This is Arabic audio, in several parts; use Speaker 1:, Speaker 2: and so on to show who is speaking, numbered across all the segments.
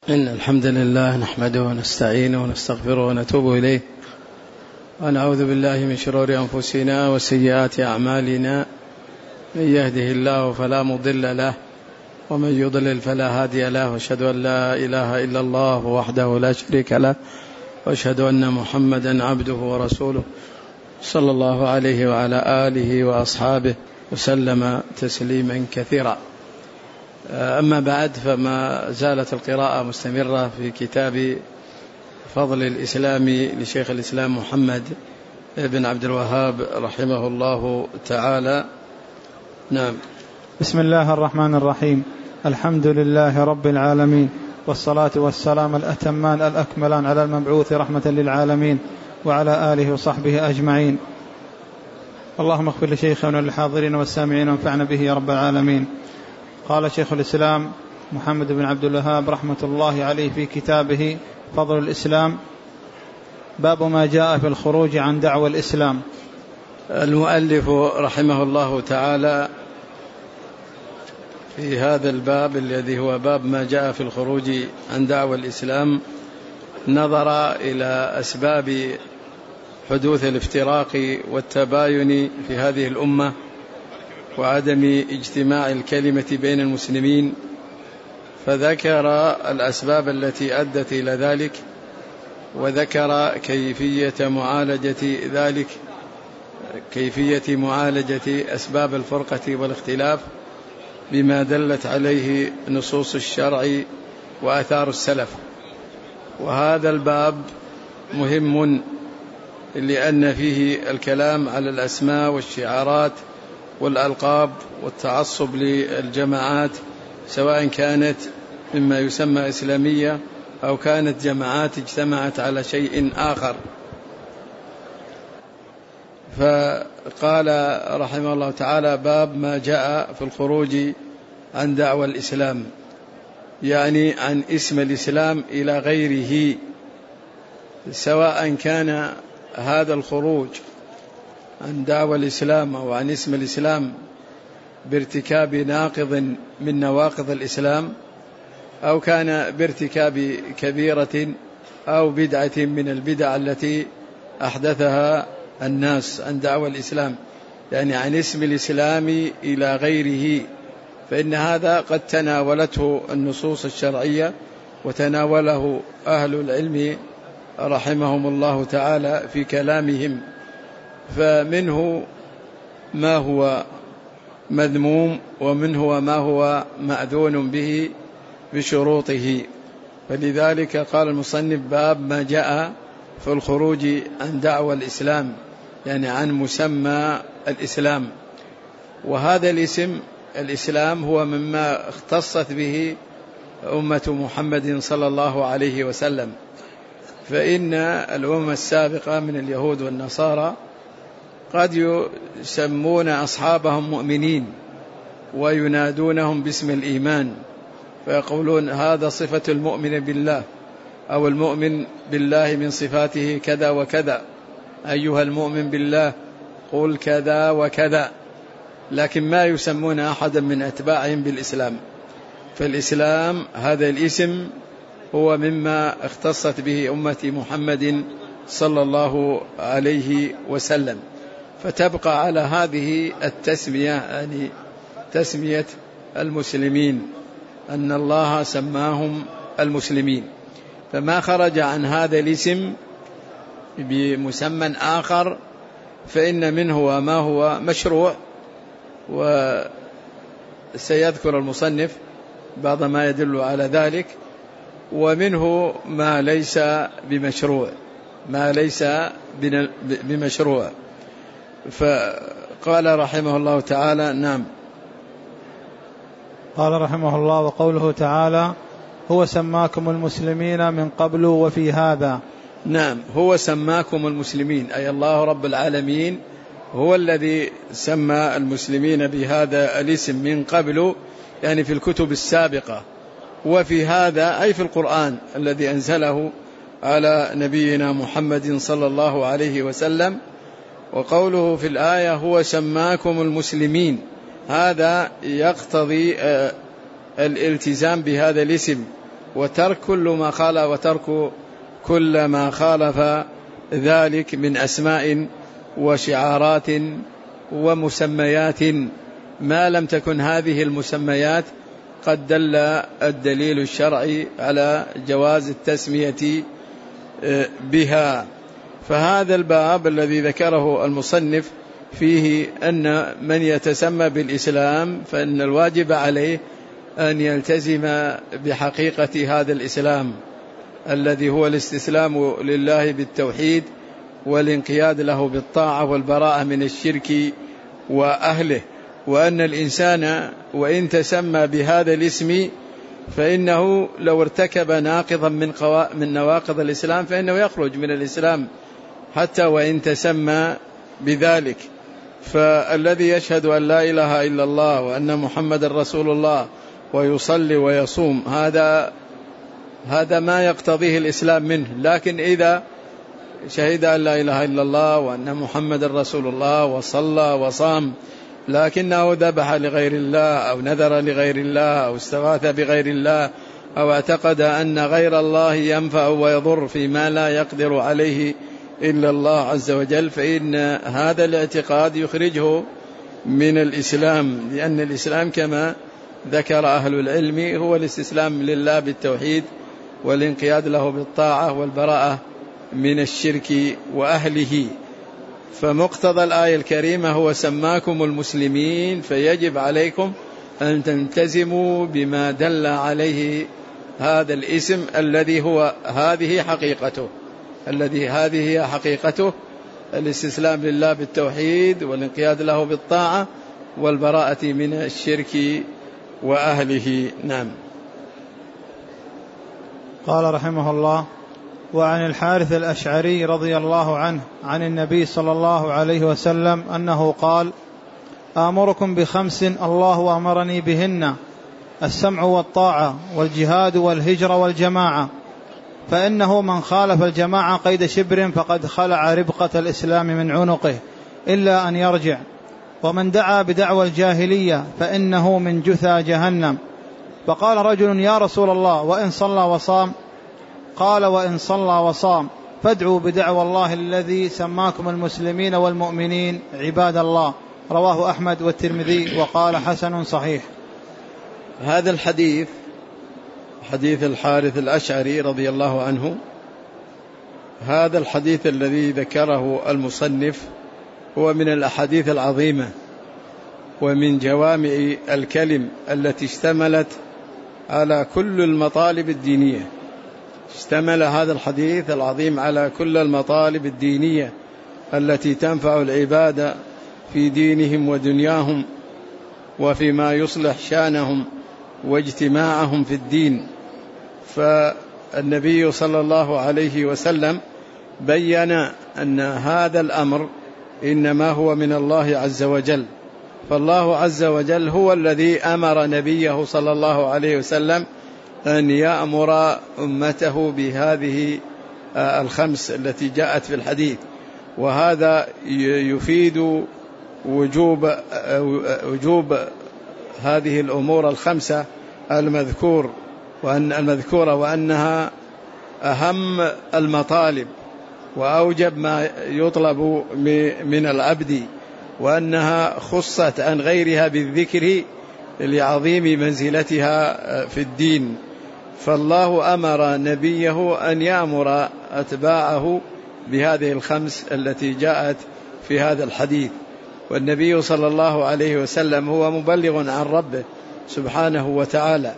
Speaker 1: إن الحمد لله نحمده ونستعينه ونستغفره ونتوب إليه ونعوذ بالله من شرور أنفسنا وسيئات أعمالنا. من يهده الله فلا مضل له ومن يضلل فلا هادي له، وأشهد أن لا إله إلا الله وحده لا شريك له، وأشهد أن محمدا عبده ورسوله صلى الله عليه وعلى آله وأصحابه وسلم تسليما كثيرا. أما بعد، فما زالت القراءة مستمرة في كتاب فضل الإسلام لشيخ الإسلام محمد بن عبد الوهاب رحمه الله تعالى. نعم.
Speaker 2: بسم الله الرحمن الرحيم. الحمد لله رب العالمين، والصلاة والسلام الأتمان الأكملان على المبعوث رحمة للعالمين وعلى آله وصحبه أجمعين. اللهم اغفر لشيخنا وللحاضرين والسامعين وانفعنا به يا رب العالمين. قال شيخ الإسلام محمد بن عبد الوهاب رحمة الله عليه في كتابه فضل الإسلام: باب ما جاء في الخروج عن دعوى الإسلام.
Speaker 1: المؤلف رحمه الله تعالى في هذا الباب الذي هو باب ما جاء في الخروج عن دعوى الإسلام نظر إلى أسباب حدوث الافتراق والتباين في هذه الأمة وعدم اجتماع الكلمة بين المسلمين، فذكر الأسباب التي أدت إلى ذلك، وذكر كيفية معالجة ذلك، كيفية معالجة أسباب الفرقة والاختلاف بما دلت عليه نصوص الشرع وآثار السلف. وهذا الباب مهم لأن فيه الكلام على الأسماء والشعارات والألقاب والتعصب للجماعات، سواء كانت مما يسمى إسلامية أو كانت جماعات اجتمعت على شيء آخر. فقال رحمه الله تعالى: باب ما جاء في الخروج عن دعوى الإسلام، يعني عن اسم الإسلام إلى غيره، سواء كان هذا الخروج عن دعوى الإسلام أو عن اسم الإسلام بارتكاب ناقض من نواقض الإسلام، أو كان بارتكاب كبيرة أو بدعة من البدع التي أحدثها الناس عن دعوى الإسلام، يعني عن اسم الإسلام إلى غيره، فإن هذا قد تناولته النصوص الشرعية وتناوله أهل العلم رحمهم الله تعالى في كلامهم، فمنه ما هو مذموم ومنه ما هو مأذون به بشروطه. فلذلك قال المصنف: باب ما جاء في الخروج عن دعوى الإسلام، يعني عن مسمى الإسلام. وهذا الاسم الإسلام هو مما اختصت به أمة محمد صلى الله عليه وسلم، فإن الأمم السابقة من اليهود والنصارى قد يسمون أصحابهم مؤمنين وينادونهم باسم الإيمان، فيقولون هذا صفة المؤمن بالله، أو المؤمن بالله من صفاته كذا وكذا، أيها المؤمن بالله قل كذا وكذا، لكن ما يسمون أحدا من أتباعهم بالإسلام. فالإسلام هذا الاسم هو مما اختصت به أمة محمد صلى الله عليه وسلم، فتبقى على هذه التسمية، يعني تسمية المسلمين، أن الله سماهم المسلمين. فما خرج عن هذا الاسم بمسمى آخر فإن منه ما هو مشروع، وسيذكر المصنف بعض ما يدل على ذلك، ومنه ما ليس بمشروع، ما ليس بمشروع. فقال رحمه الله تعالى: نعم.
Speaker 2: قال رحمه الله: وقوله تعالى: هو سماكم المسلمين من قبل وفي هذا.
Speaker 1: نعم، هو سماكم المسلمين، أي الله رب العالمين هو الذي سمى المسلمين بهذا الاسم من قبل، يعني في الكتب السابقة، وفي هذا أي في القرآن الذي أنزله على نبينا محمد صلى الله عليه وسلم. وقوله في الآية: هو سماكم المسلمين، هذا يقتضي الالتزام بهذا الاسم وترك كل ما خالف ذلك من أسماء وشعارات ومسميات ما لم تكن هذه المسميات قد دل الدليل الشرعي على جواز التسمية بها. فهذا الباب الذي ذكره المصنف فيه أن من يتسمى بالإسلام فإن الواجب عليه أن يلتزم بحقيقة هذا الإسلام الذي هو الاستسلام لله بالتوحيد والانقياد له بالطاعة والبراءة من الشرك وأهله، وأن الإنسان وإن تسمى بهذا الاسم فإنه لو ارتكب ناقضا من نواقض الإسلام فإنه يخرج من الإسلام حتى وإن تسمى بذلك. فالذي يشهد أن لا إله إلا الله وأن محمد رسول الله ويصلي ويصوم هذا ما يقتضيه الإسلام منه، لكن إذا شهد أن لا إله إلا الله وأن محمد رسول الله وصلى وصام لكنه ذبح لغير الله أو نذر لغير الله أو استغاث بغير الله أو اعتقد أن غير الله ينفع ويضر فيما لا يقدر عليه إلا الله عز وجل، فإن هذا الاعتقاد يخرجه من الإسلام، لأن الإسلام كما ذكر أهل العلم هو الاستسلام لله بالتوحيد والانقياد له بالطاعة والبراءة من الشرك وأهله. فمقتضى الآية الكريمة هو سماكم المسلمين، فيجب عليكم أن تلتزموا بما دل عليه هذا الاسم الذي هو هذه حقيقته الاستسلام لله بالتوحيد والانقياد له بالطاعة والبراءة من الشرك وأهله. نعم.
Speaker 2: قال رحمه الله: وعن الحارث الأشعري رضي الله عنه عن النبي صلى الله عليه وسلم أنه قال: آمركم بخمس الله أمرني بهن: السمع والطاعة والجهاد والهجرة والجماعة، فإنه من خالف الجماعة قيد شبر فقد خلع ربقة الإسلام من عنقه إلا أن يرجع، ومن دعا بدعوى الجاهلية فإنه من جثى جهنم. فقال رجل: يا رسول الله، وإن صلى وصام؟ قال: وإن صلى وصام فادعوا بدعوى الله الذي سماكم المسلمين والمؤمنين عباد الله. رواه أحمد والترمذي وقال حسن صحيح.
Speaker 1: هذا الحديث حديث الحارث الأشعري رضي الله عنه، هذا الحديث الذي ذكره المصنف هو من الأحاديث العظيمة ومن جوامع الكلم التي اشتملت على كل المطالب الدينية. اشتمل هذا الحديث العظيم على كل المطالب الدينية التي تنفع العباد في دينهم ودنياهم وفيما يصلح شانهم واجتماعهم في الدين. فالنبي صلى الله عليه وسلم بيّن أن هذا الأمر إنما هو من الله عز وجل، فالله عز وجل هو الذي أمر نبيه صلى الله عليه وسلم أن يأمر أمته بهذه الخمس التي جاءت في الحديث، وهذا يفيد وجوب هذه الأمور الخمسة المذكورة وأنها أهم المطالب وأوجب ما يطلب من العبد، وأنها خصت عن غيرها بالذكر لعظيم منزلتها في الدين. فالله أمر نبيه أن يأمر أتباعه بهذه الخمس التي جاءت في هذا الحديث، والنبي صلى الله عليه وسلم هو مبلغ عن ربه سبحانه وتعالى،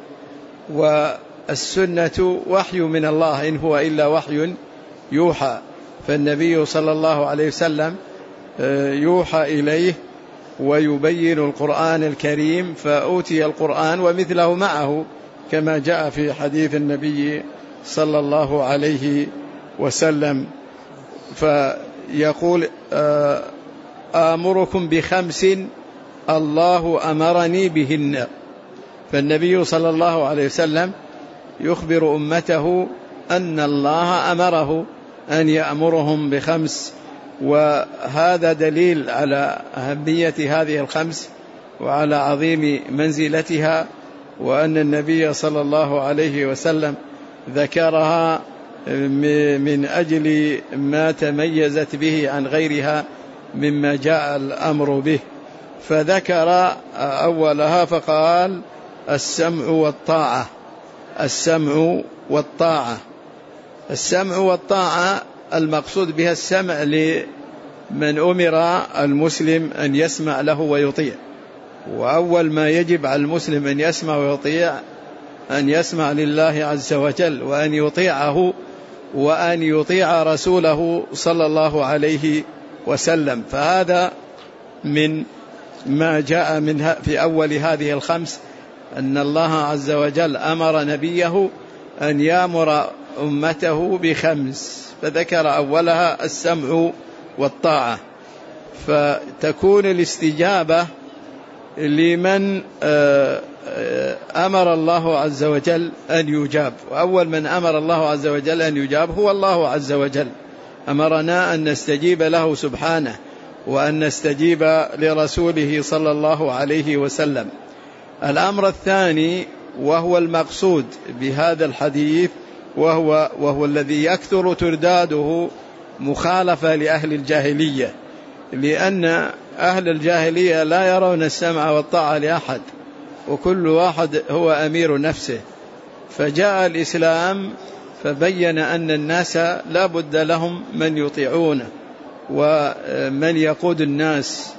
Speaker 1: والسنة وحي من الله إن هو إلا وحي يوحى، فالنبي صلى الله عليه وسلم يوحى إليه ويبين القرآن الكريم، فأوتي القرآن ومثله معه كما جاء في حديث النبي صلى الله عليه وسلم. فيقول: آمركم بخمس الله أمرني بهن. فالنبي صلى الله عليه وسلم يخبر أمته أن الله أمره أن يأمرهم بخمس، وهذا دليل على أهمية هذه الخمس وعلى عظيم منزلتها، وأن النبي صلى الله عليه وسلم ذكرها من أجل ما تميزت به عن غيرها مما جاء الأمر به، فذكر أولها فقال السمع والطاعة. السمع والطاعة، السمع والطاعة المقصود بها السمع لمن أمر المسلم أن يسمع له ويطيع، وأول ما يجب على المسلم أن يسمع ويطيع أن يسمع لله عز وجل، وأن يطيعه وأن يطيع رسوله صلى الله عليه وسلم. فهذا من ما جاء منها في أول هذه الخمس، أن الله عز وجل أمر نبيه أن يأمر أمته بخمس، فذكر أولها السمع والطاعة. فتكون الاستجابة لمن أمر الله عز وجل أن يجاب، وأول من أمر الله عز وجل أن يجاب هو الله عز وجل. أمرنا أن نستجيب له سبحانه، وأن نستجيب لرسوله صلى الله عليه وسلم. الأمر الثاني وهو المقصود بهذا الحديث، وهو الذي يكثر ترداده، مخالفة لأهل الجاهلية، لأن أهل الجاهلية لا يرون السمع والطاعة لأحد، وكل واحد هو أمير نفسه. فجاء الإسلام فبين أن الناس لا بد لهم من يطيعونه ومن يقود الناس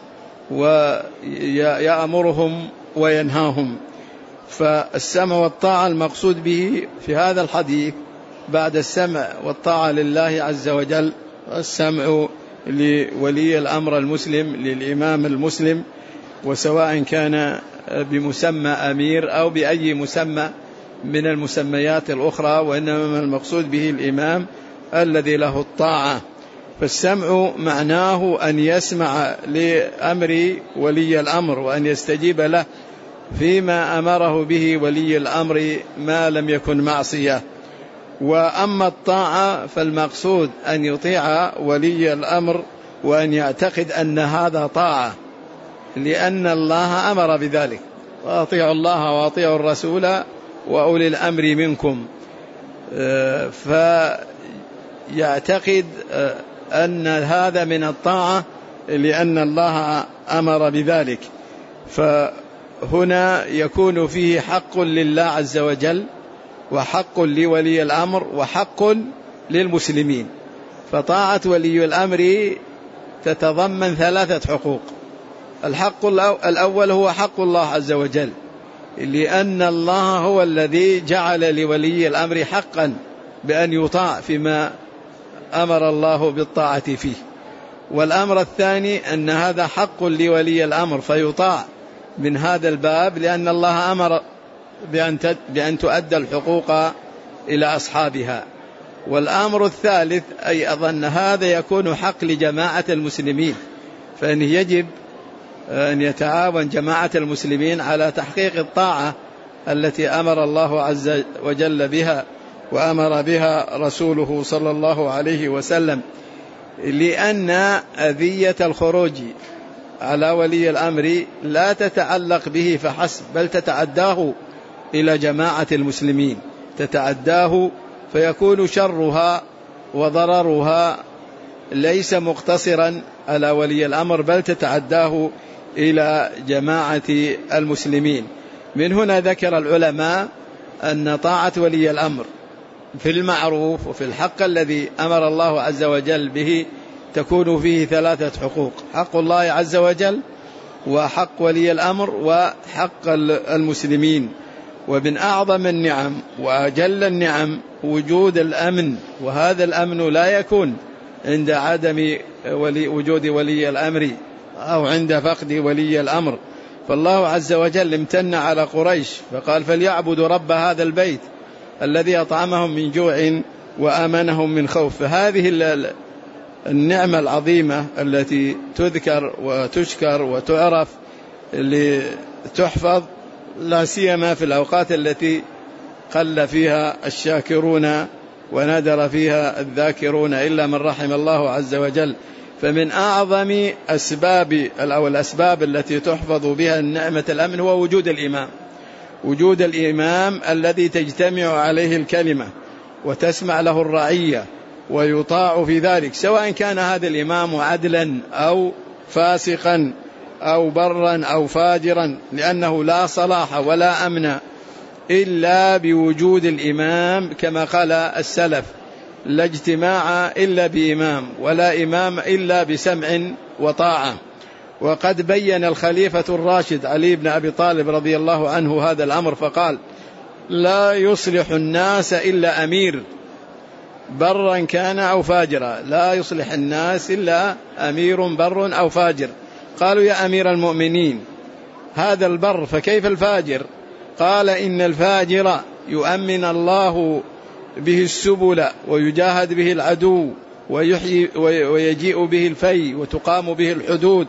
Speaker 1: ويأمرهم وينهاهم. فالسمع والطاعة المقصود به في هذا الحديث بعد السمع والطاعة لله عز وجل السمع لولي الأمر المسلم، للإمام المسلم، وسواء كان بمسمى أمير أو بأي مسمى من المسميات الأخرى، وإنما المقصود به الإمام الذي له الطاعة. فالسمع معناه أن يسمع لأمر ولي الأمر وأن يستجيب له فيما أمره به ولي الأمر ما لم يكن معصية. وأما الطاعة فالمقصود أن يطيع ولي الأمر وأن يعتقد أن هذا طاعة، لأن الله أمر بذلك، وأطيعوا الله وأطيعوا الرسول وأولي الأمر منكم. فيعتقد أن هذا من الطاعة لأن الله أمر بذلك. فهنا يكون فيه حق لله عز وجل، وحق لولي الأمر، وحق للمسلمين. فطاعة ولي الأمر تتضمن 3 حقوق. الحق الأول هو حق الله عز وجل، لأن الله هو الذي جعل لولي الأمر حقا بأن يطاع فيما أمر الله بالطاعة فيه. والأمر الثاني أن هذا حق لولي الأمر فيطاع من هذا الباب، لأن الله أمر بأن تؤدى الحقوق إلى أصحابها. والأمر الثالث أيضا أن هذا يكون حق لجماعة المسلمين، فإن يجب أن يتعاون جماعة المسلمين على تحقيق الطاعة التي أمر الله عز وجل بها وأمر بها رسوله صلى الله عليه وسلم، لأن أذية الخروج على ولي الأمر لا تتعلق به فحسب، بل تتعداه إلى جماعة المسلمين، تتعداه، فيكون شرها وضررها ليس مقتصرا على ولي الأمر، بل تتعداه إلى جماعة المسلمين. من هنا ذكر العلماء أن طاعة ولي الأمر في المعروف وفي الحق الذي أمر الله عز وجل به تكون فيه 3 حقوق: حق الله عز وجل، وحق ولي الأمر، وحق المسلمين. ومن أعظم النعم وأجل النعم وجود الأمن، وهذا الأمن لا يكون عند عدم وجود ولي الأمر أو عند فقد ولي الأمر. فالله عز وجل امتن على قريش فقال: فليعبدوا رب هذا البيت الذي أطعمهم من جوع وآمنهم من خوف. فهذه النعمة العظيمة التي تذكر وتشكر وتعرف لتحفظ، لا سيما في الأوقات التي قل فيها الشاكرون ونادر فيها الذاكرون إلا من رحم الله عز وجل. فمن أعظم الأسباب التي تحفظ بها نعمة الأمن هو وجود الإمام، وجود الإمام الذي تجتمع عليه الكلمة وتسمع له الرعية ويطاع في ذلك، سواء كان هذا الإمام عدلا أو فاسقا أو برا أو فاجرا، لأنه لا صلاح ولا أمن إلا بوجود الإمام، كما قال السلف: لا اجتماع إلا بإمام، ولا إمام إلا بسمع وطاعة. وقد بين الخليفة الراشد علي بن أبي طالب رضي الله عنه هذا الأمر فقال: لا يصلح الناس إلا أمير، برا كان أو فاجرا، لا يصلح الناس إلا أمير بر أو فاجر. قالوا: يا أمير المؤمنين، هذا البر فكيف الفاجر؟ قال: إن الفاجر يؤمن الله به السبل ويجاهد به العدو ويجيء به الفي وتقام به الحدود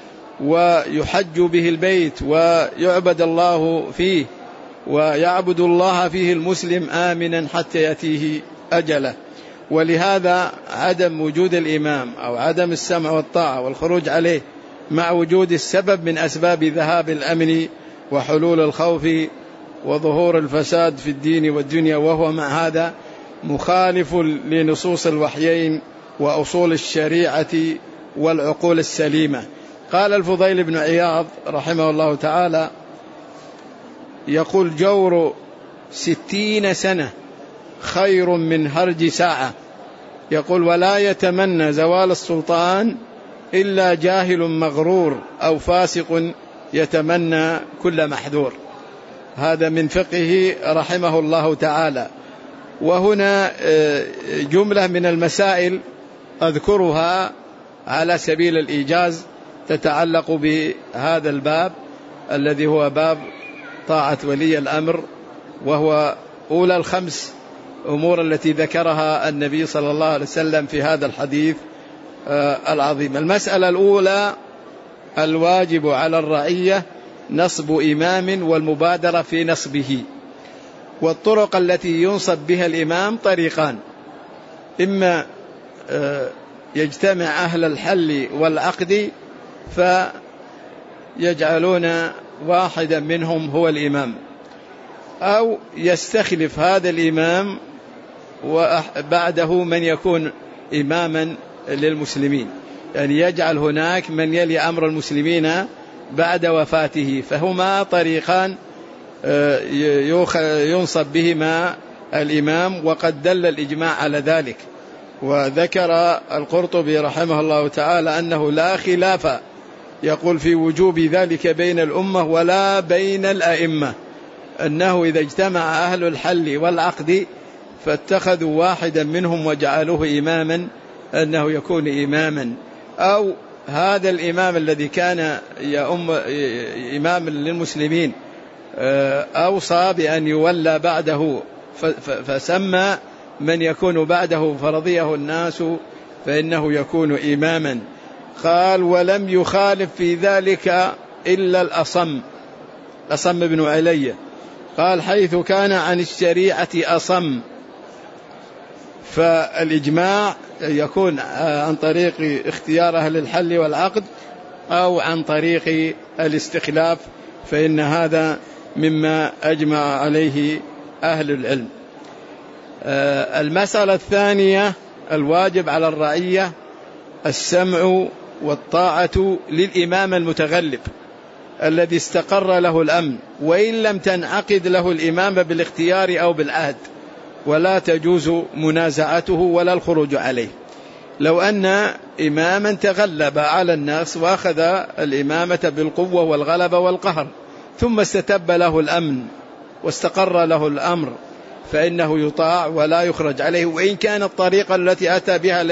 Speaker 1: ويحج به البيت ويعبد الله فيه ويعبد الله فيه المسلم آمنا حتى يأتيه أجله. ولهذا عدم وجود الإمام أو عدم السمع والطاعة والخروج عليه مع وجود السبب من أسباب ذهاب الأمن وحلول الخوف وظهور الفساد في الدين والدنيا، وهو مع هذا مخالف لنصوص الوحيين وأصول الشريعة والعقول السليمة. قال الفضيل بن عياض رحمه الله تعالى يقول: جور 60 سنة خير من هرج ساعة. يقول: ولا يتمنى زوال السلطان إلا جاهل مغرور أو فاسق يتمنى كل محذور. هذا من فقهه رحمه الله تعالى. وهنا جملة من المسائل أذكرها على سبيل الإيجاز تتعلق بهذا الباب الذي هو باب طاعة ولي الأمر، وهو أولى الخمس أمور التي ذكرها النبي صلى الله عليه وسلم في هذا الحديث العظيم. المسألة الأولى: الواجب على الرعية نصب إمام والمبادرة في نصبه. والطرق التي ينصب بها الإمام طريقان: إما يجتمع أهل الحل والعقد فيجعلون واحدا منهم هو الإمام، أو يستخلف هذا الإمام وبعده من يكون إماما للمسلمين، يعني يجعل هناك من يلي أمر المسلمين بعد وفاته. فهما طريقان ينصب بهما الإمام، وقد دل الإجماع على ذلك. وذكر القرطبي رحمه الله تعالى أنه لا خلاف يقول في وجوب ذلك بين الأمة ولا بين الأئمة، أنه إذا اجتمع أهل الحل والعقد فاتخذوا واحدا منهم وجعلوه إماما أنه يكون إماما، أو هذا الإمام الذي كان إمام للمسلمين أوصى بأن يولى بعده فسمى من يكون بعده فرضيه الناس فإنه يكون إماما. قال: ولم يخالف في ذلك إلا الأصم بن علي. قال: حيث كان عن الشريعة أصم. فالإجماع يكون عن طريق اختيار أهل الحل والعقد أو عن طريق الاستخلاف، فإن هذا مما أجمع عليه أهل العلم. المسألة الثانية: الواجب على الرعية السمع والطاعة للإمام المتغلب الذي استقر له الأمن، وإن لم تنعقد له الإمامة بالاختيار أو بالعهد، ولا تجوز منازعته ولا الخروج عليه. لو أن إماما تغلب على الناس وأخذ الإمامة بالقوة والغلبة والقهر ثم استتب له الأمن واستقر له الأمر فإنه يطاع ولا يخرج عليه، وإن كان الطريقة التي أتى بها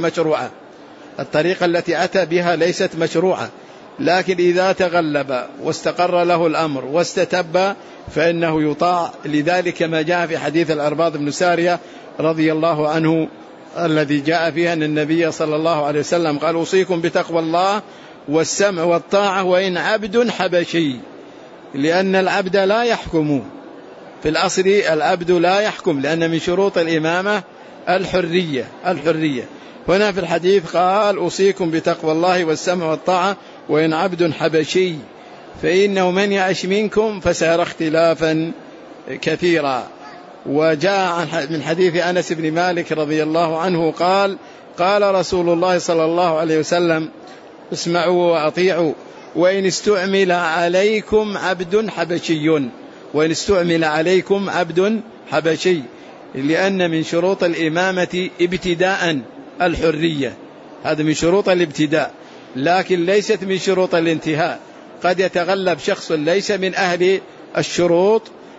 Speaker 1: ليست مشروعة، لكن إذا تغلب واستقر له الأمر واستتب فإنه يطاع. لذلك ما جاء في حديث العرباض بن سارية رضي الله عنه الذي جاء فيها أن النبي صلى الله عليه وسلم قال: أوصيكم بتقوى الله والسمع والطاعة وإن عبد حبشي، لأن العبد لا يحكم في الأصل، العبد لا يحكم، لأن من شروط الإمامة الحرية. هنا في الحديث قال: أوصيكم بتقوى الله والسمع والطاعة وإن عبد حبشي فإنه من يعش منكم فسيرى اختلافا كثيرا. وجاء من حديث أنس بن مالك رضي الله عنه قال: قال رسول الله صلى الله عليه وسلم: اسمعوا وأطيعوا وإن استعمل عليكم عبد حبشي، وإن استعمل عليكم عبد حبشي، لأن من شروط الإمامة ابتداء الحرية، هذا من شروط الابتداء، لكن ليست من شروط الانتهاء. قد يتغلب شخص ليس من أهل الشروط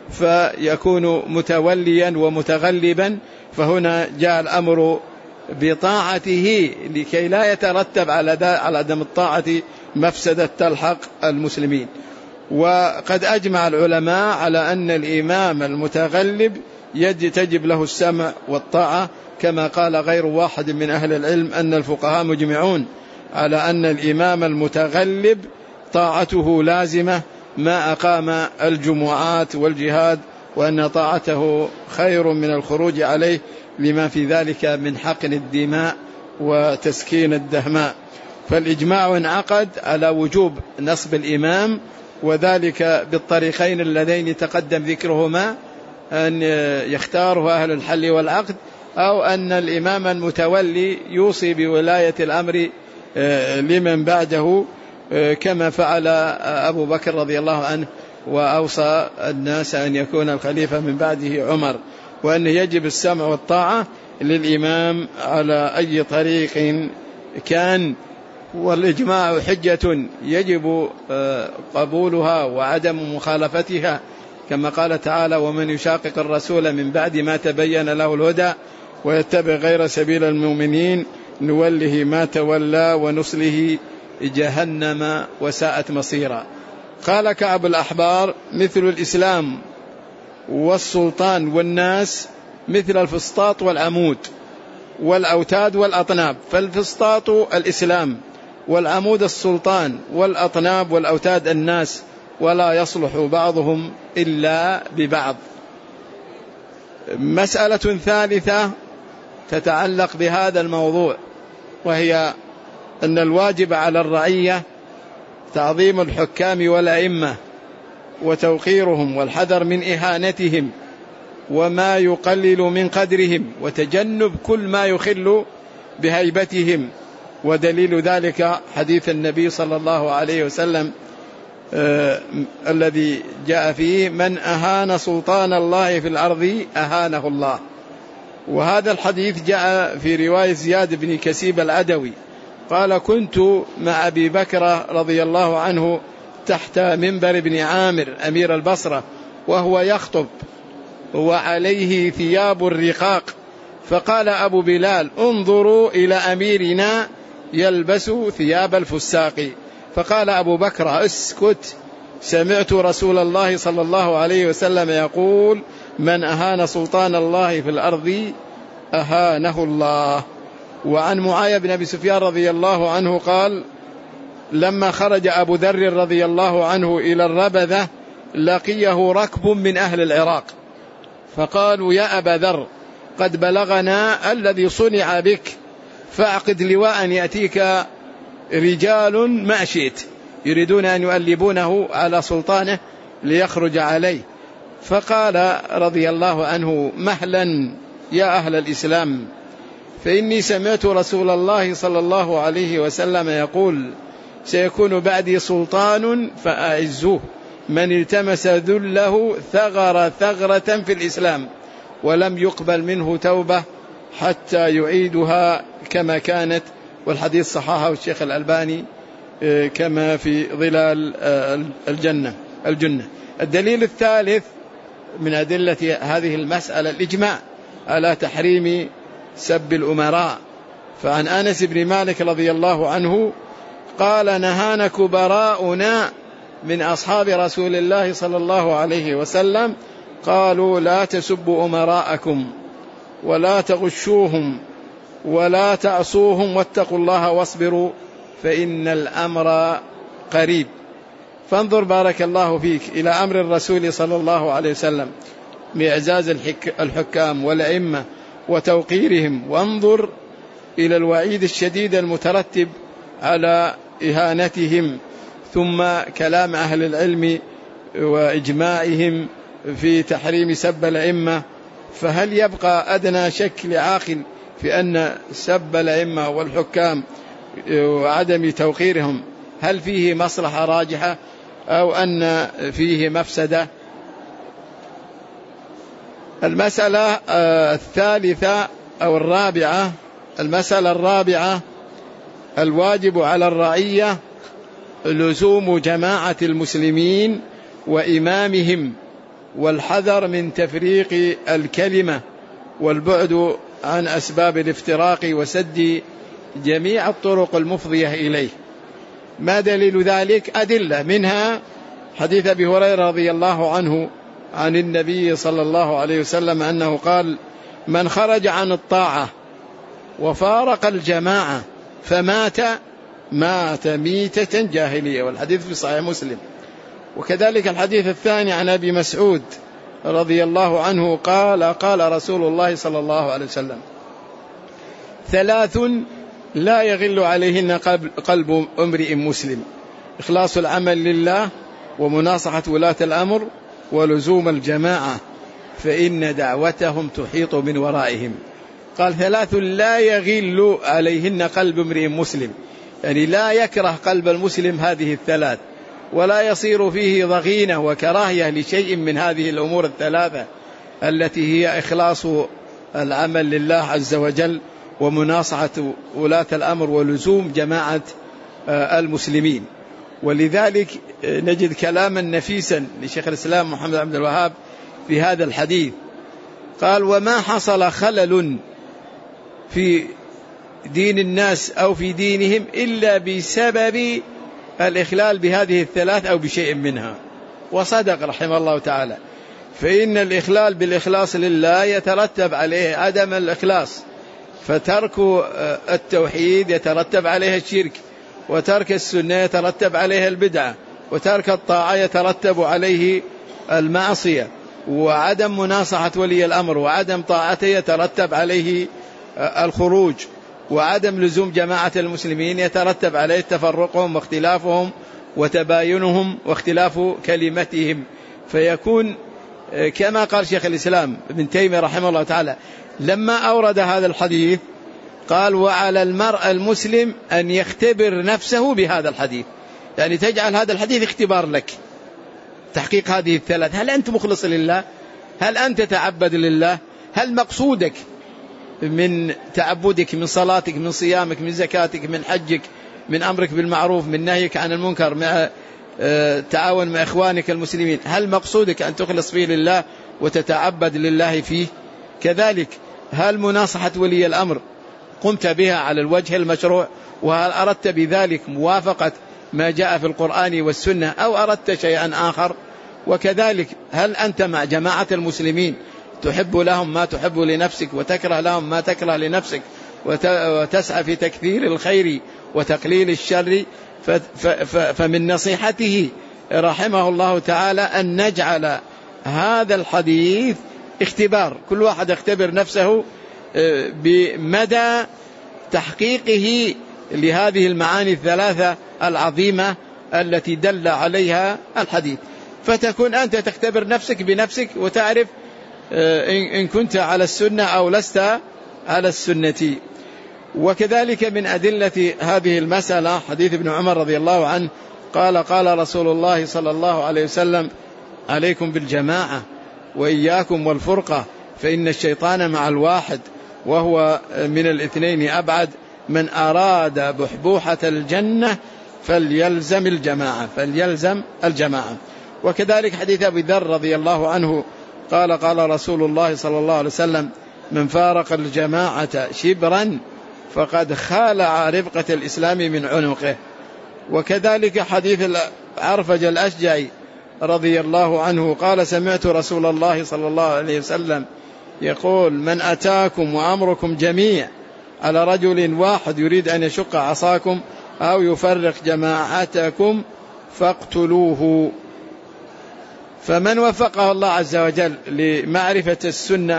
Speaker 1: فيكون متوليا ومتغلبا، فهنا جاء الأمر بطاعته لكي لا يترتب على عدم الطاعة مفسدة تلحق المسلمين. وقد أجمع العلماء على أن الإمام المتغلب تجب له السمع والطاعة، كما قال غير واحد من أهل العلم أن الفقهاء مجمعون على أن الإمام المتغلب طاعته لازمة ما أقام الجمعات والجهاد، وأن طاعته خير من الخروج عليه لما في ذلك من حقن الدماء وتسكين الدهماء. فالإجماع انعقد على وجوب نصب الإمام، وذلك بالطريقين اللذين تقدم ذكرهما، أن يختاره أهل الحل والعقد، أو أن الإمام المتولي يوصي بولاية الأمر لمن بعده، كما فعل أبو بكر رضي الله عنه، وأوصى الناس أن يكون الخليفة من بعده عمر، وأن يجب السمع والطاعة للإمام على أي طريق كان. والإجماع حجة يجب قبولها وعدم مخالفتها، كما قال تعالى: ومن يشاقق الرسول من بعد ما تبين له الهدى ويتبع غير سبيل المؤمنين نوله ما تولى ونصله جهنم وساءت مصيرا. قال كعب الأحبار: مثل الإسلام والسلطان والناس مثل الفسطاط والعمود والأوتاد والأطناب، فالفسطاط الإسلام، والعمود السلطان، والأطناب والأوتاد الناس، ولا يصلح بعضهم إلا ببعض. مسألة ثالثة تتعلق بهذا الموضوع، وهي أن الواجب على الرعية تعظيم الحكام والأئمة وتوقيرهم، والحذر من إهانتهم وما يقلل من قدرهم، وتجنب كل ما يخل بهيبتهم. ودليل ذلك حديث النبي صلى الله عليه وسلم الذي جاء فيه: من أهان سلطان الله في الأرض أهانه الله. وهذا الحديث جاء في رواية زياد بن كسيب العدوي قال: كنت مع أبي بكر رضي الله عنه تحت منبر بن عامر أمير البصرة وهو يخطب وعليه ثياب الرقاق، فقال أبو بلال: انظروا إلى أميرنا يلبس ثياب الفساق. فقال أبو بكر: اسكت، سمعت رسول الله صلى الله عليه وسلم يقول: من أهان سلطان الله في الأرض أهانه الله. وعن معاوية بن أبي سفيان رضي الله عنه قال: لما خرج أبو ذر رضي الله عنه إلى الربذة لقيه ركب من أهل العراق، فقالوا: يا أبا ذر، قد بلغنا الذي صنع بك، فأعقد لواء يأتيك رجال ما شئت، يريدون أن يؤلبونه على سلطانه ليخرج عليه. فقال رضي الله عنه: مهلا يا أهل الإسلام، فإني سمعت رسول الله صلى الله عليه وسلم يقول: سيكون بعدي سلطان فأعزوه، من التمس ذله ثغر ثغرة في الإسلام ولم يقبل منه توبة حتى يعيدها كما كانت. والحديث صححه الشيخ الألباني كما في ظلال الجنة. الدليل الثالث من أدلة هذه المسألة الإجماع على تحريم سب الأمراء. فعن أنس بن مالك رضي الله عنه قال: نهانا كبراؤنا من أصحاب رسول الله صلى الله عليه وسلم، قالوا: لا تسبوا أمراءكم ولا تغشوهم ولا تعصوهم واتقوا الله واصبروا فإن الأمر قريب. فانظر بارك الله فيك إلى أمر الرسول صلى الله عليه وسلم بإعزاز الحكام والأئمة وتوقيرهم، وانظر إلى الوعيد الشديد المترتب على إهانتهم، ثم كلام أهل العلم وإجماعهم في تحريم سب الأئمة فهل يبقى أدنى شك لعاقل في أن سب الأئمة والحكام وعدم توقيرهم هل فيه مصلحة راجحة أو أن فيه مفسدة؟ المسألة الثالثة أو الرابعة، المسألة الرابعة: الواجب على الرعية لزوم جماعة المسلمين وإمامهم، والحذر من تفريق الكلمة، والبعد عن أسباب الافتراق، وسد جميع الطرق المفضية إليه. ما دليل ذلك؟ أدلة، منها حديث أبي هريرة رضي الله عنه عن النبي صلى الله عليه وسلم أنه قال: من خرج عن الطاعة وفارق الجماعة فمات مات ميتة جاهلية، والحديث في صحيح مسلم. وكذلك الحديث الثاني عن أبي مسعود رضي الله عنه قال: قال رسول الله صلى الله عليه وسلم: ثلاث لا يغل عليهن قلب امرئ مسلم: إخلاص العمل لله، ومناصحة ولاة الأمر، ولزوم الجماعة، فإن دعوتهم تحيط من ورائهم. قال: ثلاث لا يغل عليهن قلب امرئ مسلم، يعني لا يكره قلب المسلم هذه الثلاث، ولا يصير فيه ضغينة وكراهية لشيء من هذه الأمور الثلاثة التي هي إخلاص العمل لله عز وجل، ومناصحة ولاة الأمر، ولزوم جماعة المسلمين. ولذلك نجد كلاما نفيسا لشيخ الإسلام محمد عبد الوهاب في هذا الحديث. قال: وما حصل خلل في دين الناس أو في دينهم إلا بسبب الإخلال بهذه الثلاث أو بشيء منها. وصدق رحمه الله تعالى، فإن الإخلال بالإخلاص لله يترتب عليه عدم الإخلاص، فترك التوحيد يترتب عليه الشرك، وترك السنة يترتب عليه البدعة، وترك الطاعة يترتب عليه المعصية، وعدم مناصحة ولي الأمر وعدم طاعته يترتب عليه الخروج، وعدم لزوم جماعة المسلمين يترتب عليه تفرقهم واختلافهم وتباينهم واختلاف كلمتهم. فيكون كما قال شيخ الإسلام ابن تيمية رحمه الله تعالى لما أورد هذا الحديث قال: وعلى المرء المسلم أن يختبر نفسه بهذا الحديث، يعني تجعل هذا الحديث اختبار لك، تحقيق هذه الثلاث: هل أنت مخلص لله؟ هل أنت تعبد لله؟ هل مقصودك من تعبدك، من صلاتك، من صيامك، من زكاتك، من حجك، من أمرك بالمعروف، من نهيك عن المنكر، مع تعاون مع إخوانك المسلمين، هل مقصودك أن تخلص فيه لله وتتعبد لله فيه؟ كذلك هل مناصحة ولي الأمر قمت بها على الوجه المشروع؟ وهل أردت بذلك موافقة ما جاء في القرآن والسنة أو أردت شيئا آخر؟ وكذلك هل أنت مع جماعة المسلمين تحب لهم ما تحب لنفسك، وتكره لهم ما تكره لنفسك، وتسعى في تكثير الخير وتقليل الشر؟ فمن نصيحته رحمه الله تعالى أن نجعل هذا الحديث اختبار، كل واحد يختبر نفسه بمدى تحقيقه لهذه المعاني الثلاثة العظيمة التي دل عليها الحديث، فتكون أنت تختبر نفسك بنفسك وتعرف إن كنت على السنة أو لست على السنة. وكذلك من أدلة هذه المسألة حديث ابن عمر رضي الله عنه قال: قال رسول الله صلى الله عليه وسلم: عليكم بالجماعة وإياكم والفرقة، فإن الشيطان مع الواحد وهو من الاثنين أبعد، من أراد بحبوحة الجنة فليلزم الجماعة. وكذلك حديث أبي ذر رضي الله عنه قال: قال رسول الله صلى الله عليه وسلم: من فارق الجماعة شبرا فقد خالع ربقة الإسلام من عنقه. وكذلك حديث عرفج الأشجعي رضي الله عنه قال: سمعت رسول الله صلى الله عليه وسلم يقول: من أتاكم وأمركم جميع على رجل واحد يريد أن يشق عصاكم أو يفرق جماعتكم فاقتلوه. فمن وفقه الله عز وجل لمعرفة السنة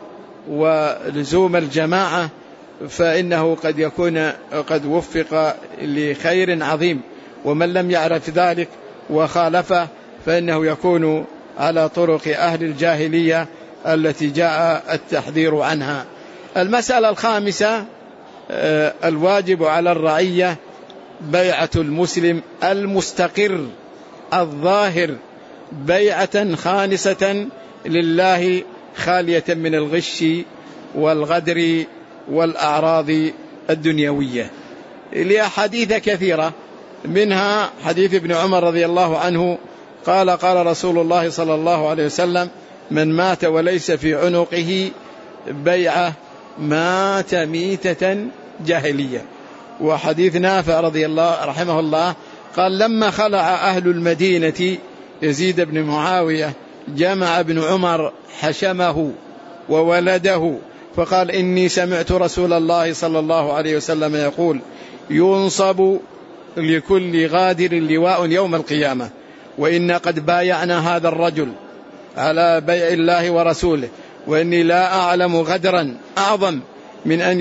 Speaker 1: ولزوم الجماعة فإنه قد يكون قد وفق لخير عظيم، ومن لم يعرف ذلك وخالفه فإنه يكون على طرق أهل الجاهلية التي جاء التحذير عنها. المسألة الخامسة: الواجب على الرعية بيعة المسلم المستقر الظاهر بيعة خالصة لله خالية من الغش والغدر والأعراض الدنيوية، لأحاديث كثيرة، منها حديث ابن عمر رضي الله عنه قال: قال رسول الله صلى الله عليه وسلم: من مات وليس في عنقه بيعة مات ميتة جاهلية. وحديث نافع رضي الله رحمه الله قال: لما خلع أهل المدينة يزيد بن معاوية جمع ابن عمر حشمه وولده فقال: إني سمعت رسول الله صلى الله عليه وسلم يقول: ينصب لكل غادر لواء يوم القيامة، وإنا قد بايعنا هذا الرجل على بيع الله ورسوله، وإني لا أعلم غدرا أعظم من أن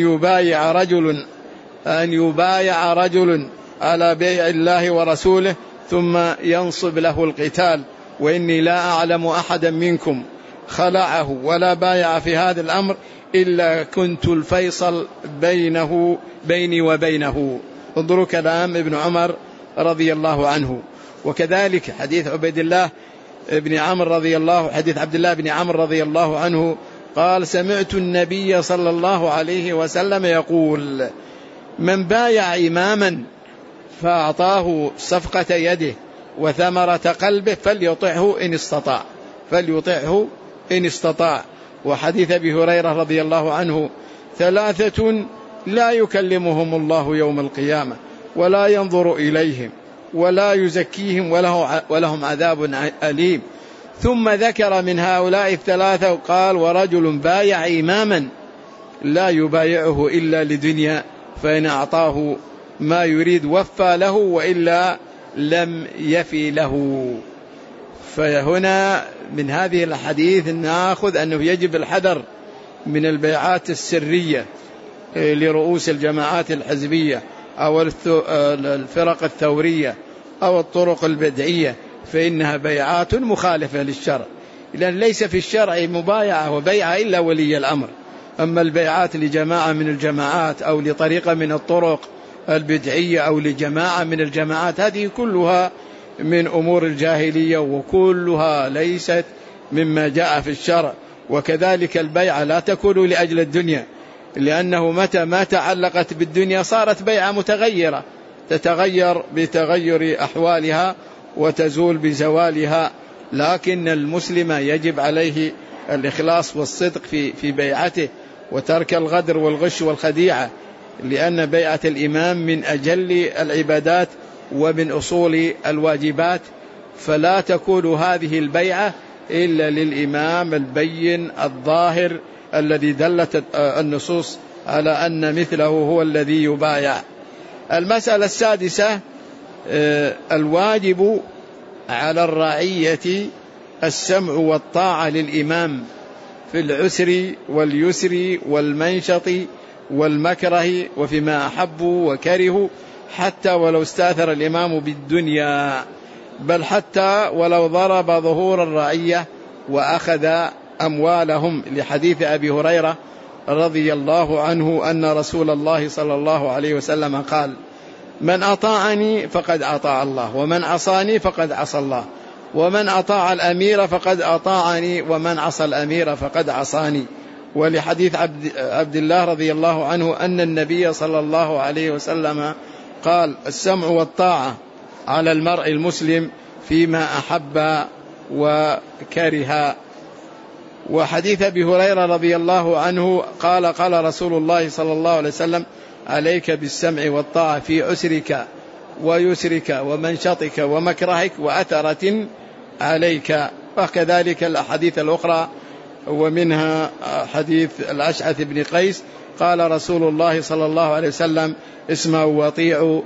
Speaker 1: يبايع رجل على بيع الله ورسوله ثم ينصب له القتال، وإني لا أعلم أحدا منكم خلعه ولا بايع في هذا الأمر إلا كنت الفيصل بيني وبينه. انظروا كلام ابن عمر رضي الله عنه. وكذلك حديث حديث عبد الله بن عمرو رضي الله عنه قال: سمعت النبي صلى الله عليه وسلم يقول: من بايع إماما فأعطاه صفقة يده وثمرة قلبه فليطعه إن استطاع. وحديث أبي هريرة رضي الله عنه: ثلاثة لا يكلمهم الله يوم القيامة ولا ينظر إليهم ولا يزكيهم ولهم عذاب أليم. ثم ذكر من هؤلاء الثلاثة قال: ورجل بايع إماما لا يبايعه إلا لدنيا، فإن أعطاه ما يريد وفى له وإلا لم يفي له. فهنا من هذه الحديث نأخذ أنه يجب الحذر من البيعات السرية لرؤوس الجماعات الحزبية أو الفرق الثورية أو الطرق البدعية، فإنها بيعات مخالفة للشرع، لأن ليس في الشرع مبايعة وبيعة إلا ولي الأمر. أما البيعات لجماعة من الجماعات أو لطريقة من الطرق البدعية أو لجماعة من الجماعات، هذه كلها من أمور الجاهلية وكلها ليست مما جاء في الشرع. وكذلك البيعة لا تكون لأجل الدنيا، لأنه متى ما تعلقت بالدنيا صارت بيعة متغيرة، تتغير بتغير أحوالها وتزول بزوالها. لكن المسلم يجب عليه الإخلاص والصدق في بيعته، وترك الغدر والغش والخديعة، لأن بيعة الإمام من أجل العبادات ومن أصول الواجبات، فلا تكون هذه البيعة إلا للإمام البين الظاهر الذي دلت النصوص على أن مثله هو الذي يبايع. المسألة السادسة: الواجب على الرعية السمع والطاعة للإمام في العسر واليسر والمنشط والمكره وفيما أحبوا وكرهوا، حتى ولو استأثر الإمام بالدنيا، بل حتى ولو ضرب ظهور الرعية وأخذ أموالهم، لحديث أبي هريرة رضي الله عنه أن رسول الله صلى الله عليه وسلم قال: من أطاعني فقد أطاع الله، ومن عصاني فقد عصى الله، ومن أطاع الأمير فقد أطاعني، ومن عصى الأمير فقد عصاني. ولحديث عبد الله رضي الله عنه أن النبي صلى الله عليه وسلم قال: السمع والطاعة على المرء المسلم فيما أحب وكره. وحديث أبي هريرة رضي الله عنه قال: قال رسول الله صلى الله عليه وسلم: عليك بالسمع والطاعة في عسرك ويسرك ومنشطك ومكرهك وأثرة عليك. وكذلك الأحاديث الأخرى، ومنها حديث الأشعث بن قيس قال رسول الله صلى الله عليه وسلم: اسمعوا واطيعوا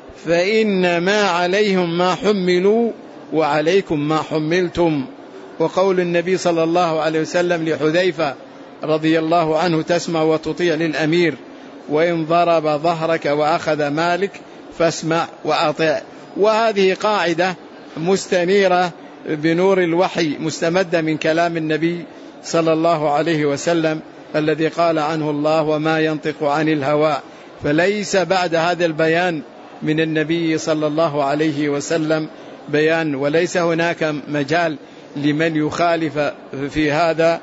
Speaker 1: فإنما عليهم ما حملوا وعليكم ما حملتم. وقول النبي صلى الله عليه وسلم لحذيفة رضي الله عنه: تسمع وتطيع للأمير، وإن ضرب ظهرك وأخذ مالك فاسمع وأطيع. وهذه قاعدة مستنيرة بنور الوحي، مستمدة من كلام النبي صلى الله عليه وسلم الذي قال عنه الله وما ينطق عن الهوى، فليس بعد هذا البيان من النبي صلى الله عليه وسلم بيان، وليس هناك مجال لمن يخالف في هذا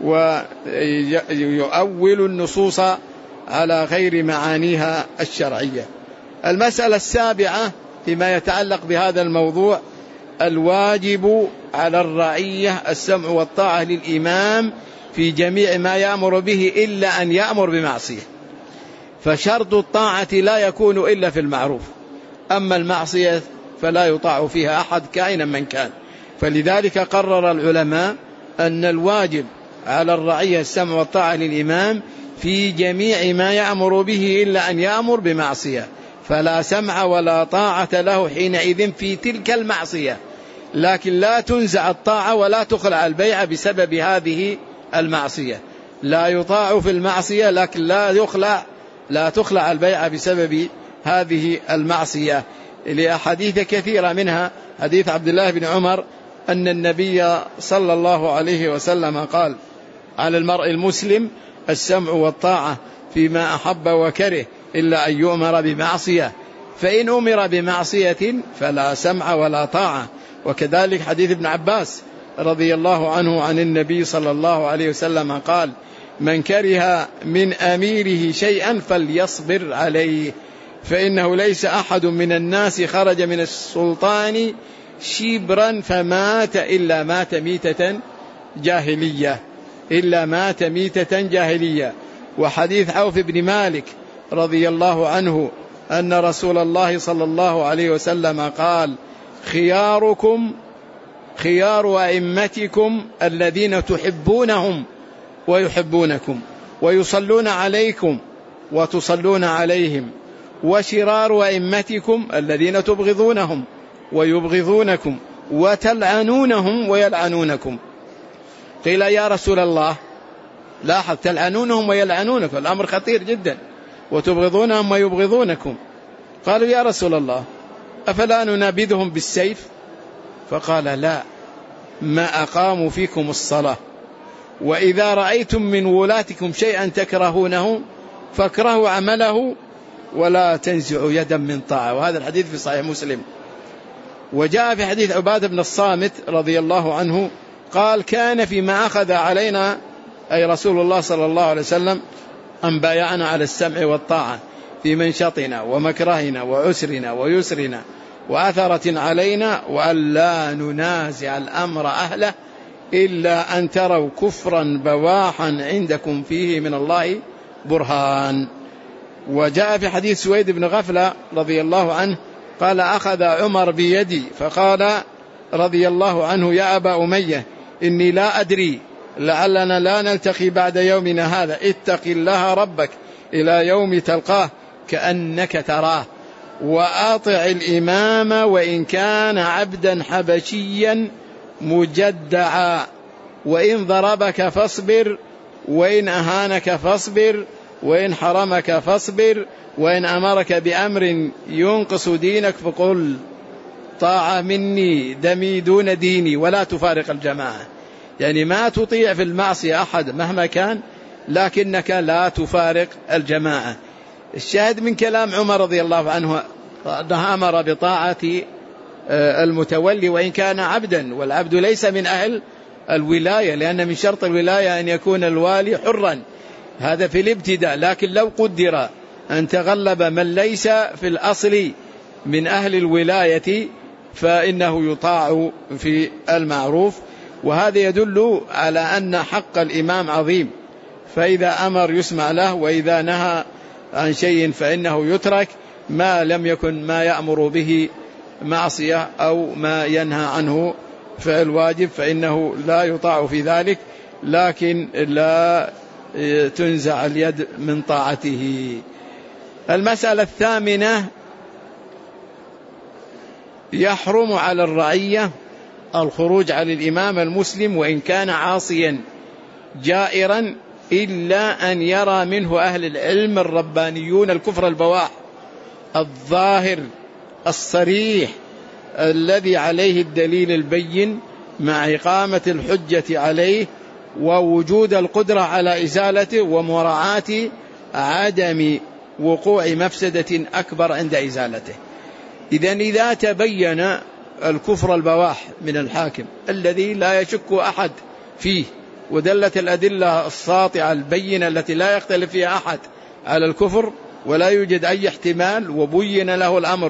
Speaker 1: ويؤول النصوص على غير معانيها الشرعية. المسألة السابعة فيما يتعلق بهذا الموضوع: الواجب على الرعية السمع والطاعة للإمام في جميع ما يأمر به إلا أن يأمر بمعصية، فشرط الطاعة لا يكون إلا في المعروف، أما المعصية فلا يطاع فيها أحد كائنا من كان. فلذلك قرر العلماء أن الواجب على الرعية السمع والطاعة للإمام في جميع ما يأمر به إلا أن يأمر بمعصية، فلا سمع ولا طاعة له حينئذ في تلك المعصية، لكن لا تنزع الطاعة ولا تخلع البيع بسبب هذه المعصية. لا يطاع في المعصية لكن لا تخلع البيع بسبب هذه المعصية، لأحاديث كثيرة منها حديث عبد الله بن عمر أن النبي صلى الله عليه وسلم قال: على المرء المسلم السمع والطاعة فيما أحب وكره إلا أن يؤمر بمعصية، فإن أمر بمعصية فلا سمع ولا طاعة. وكذلك حديث ابن عباس رضي الله عنه عن النبي صلى الله عليه وسلم قال: من كره من أميره شيئا فليصبر عليه، فإنه ليس أحد من الناس خرج من السلطان شبرا فمات إلا مات ميتة جاهلية. وحديث عوف بن مالك رضي الله عنه أن رسول الله صلى الله عليه وسلم قال: خيار أئمتكم الذين تحبونهم ويحبونكم ويصلون عليكم وتصلون عليهم، وشرار أئمتكم الذين تبغضونهم ويبغضونكم وتلعنونهم ويلعنونكم. قيل: يا رسول الله، لاحظ، تلعنونهم ويلعنونكم، الأمر خطير جدا، وتبغضونهم ويبغضونكم. قالوا: يا رسول الله، أفلا ننابذهم بالسيف؟ فقال: لا، ما أقاموا فيكم الصلاة، وإذا رأيتم من ولاتكم شيئا تكرهونه فاكرهوا عمله ولا تنزعوا يدا من طاعة. وهذا الحديث في صحيح مسلم. وجاء في حديث عبادة بن الصامت رضي الله عنه قال: كان فيما أخذ علينا أي رسول الله صلى الله عليه وسلم أن بايعنا على السمع والطاعة في منشطنا ومكرهنا وعسرنا ويسرنا وأثرة علينا، وأن لا ننازع الأمر أهله إلا أن تروا كفرا بواحا عندكم فيه من الله برهان. وجاء في حديث سويد بن غفلة رضي الله عنه قال: أخذ عمر بيدي فقال رضي الله عنه: يا أبا أمية، إني لا أدري لعلنا لا نلتقي بعد يومنا هذا، اتق الله ربك إلى يوم تلقاه كأنك تراه، وأطع الإمام وإن كان عبدا حبشيا مجدعا، وإن ضربك فاصبر، وإن أهانك فاصبر، وإن حرمك فاصبر، وإن أمرك بأمر ينقص دينك فقل طاعة مني دمي دون ديني، ولا تفارق الجماعة. يعني ما تطيع في المعصية أحد مهما كان، لكنك لا تفارق الجماعة. الشاهد من كلام عمر رضي الله عنه أنه أمر بطاعة المتولي وإن كان عبدا، والعبد ليس من أهل الولاية، لأن من شرط الولاية أن يكون الوالي حرا، هذا في الابتداء. لكن لو قدر أن تغلب من ليس في الأصل من أهل الولاية فإنه يطاع في المعروف. وهذا يدل على أن حق الإمام عظيم، فإذا أمر يسمع له، وإذا نهى عن شيء فإنه يترك، ما لم يكن ما يأمر به معصية أو ما ينهى عنه فعل واجب فإنه لا يطاع في ذلك، لكن لا تنزع اليد من طاعته. المسألة الثامنة: يحرم على الرعية الخروج على الإمام المسلم وإن كان عاصيا جائرا، إلا أن يرى منه أهل العلم الربانيون الكفر البواح الظاهر الصريح الذي عليه الدليل البين مع إقامة الحجة عليه، ووجود القدرة على إزالته ومراعاة عدم وقوع مفسدة أكبر عند إزالته. إذن إذا تبين الكفر البواح من الحاكم الذي لا يشك أحد فيه، ودلت الأدلة الساطعة البينة التي لا يختلف فيها أحد على الكفر ولا يوجد أي احتمال، وبين له الأمر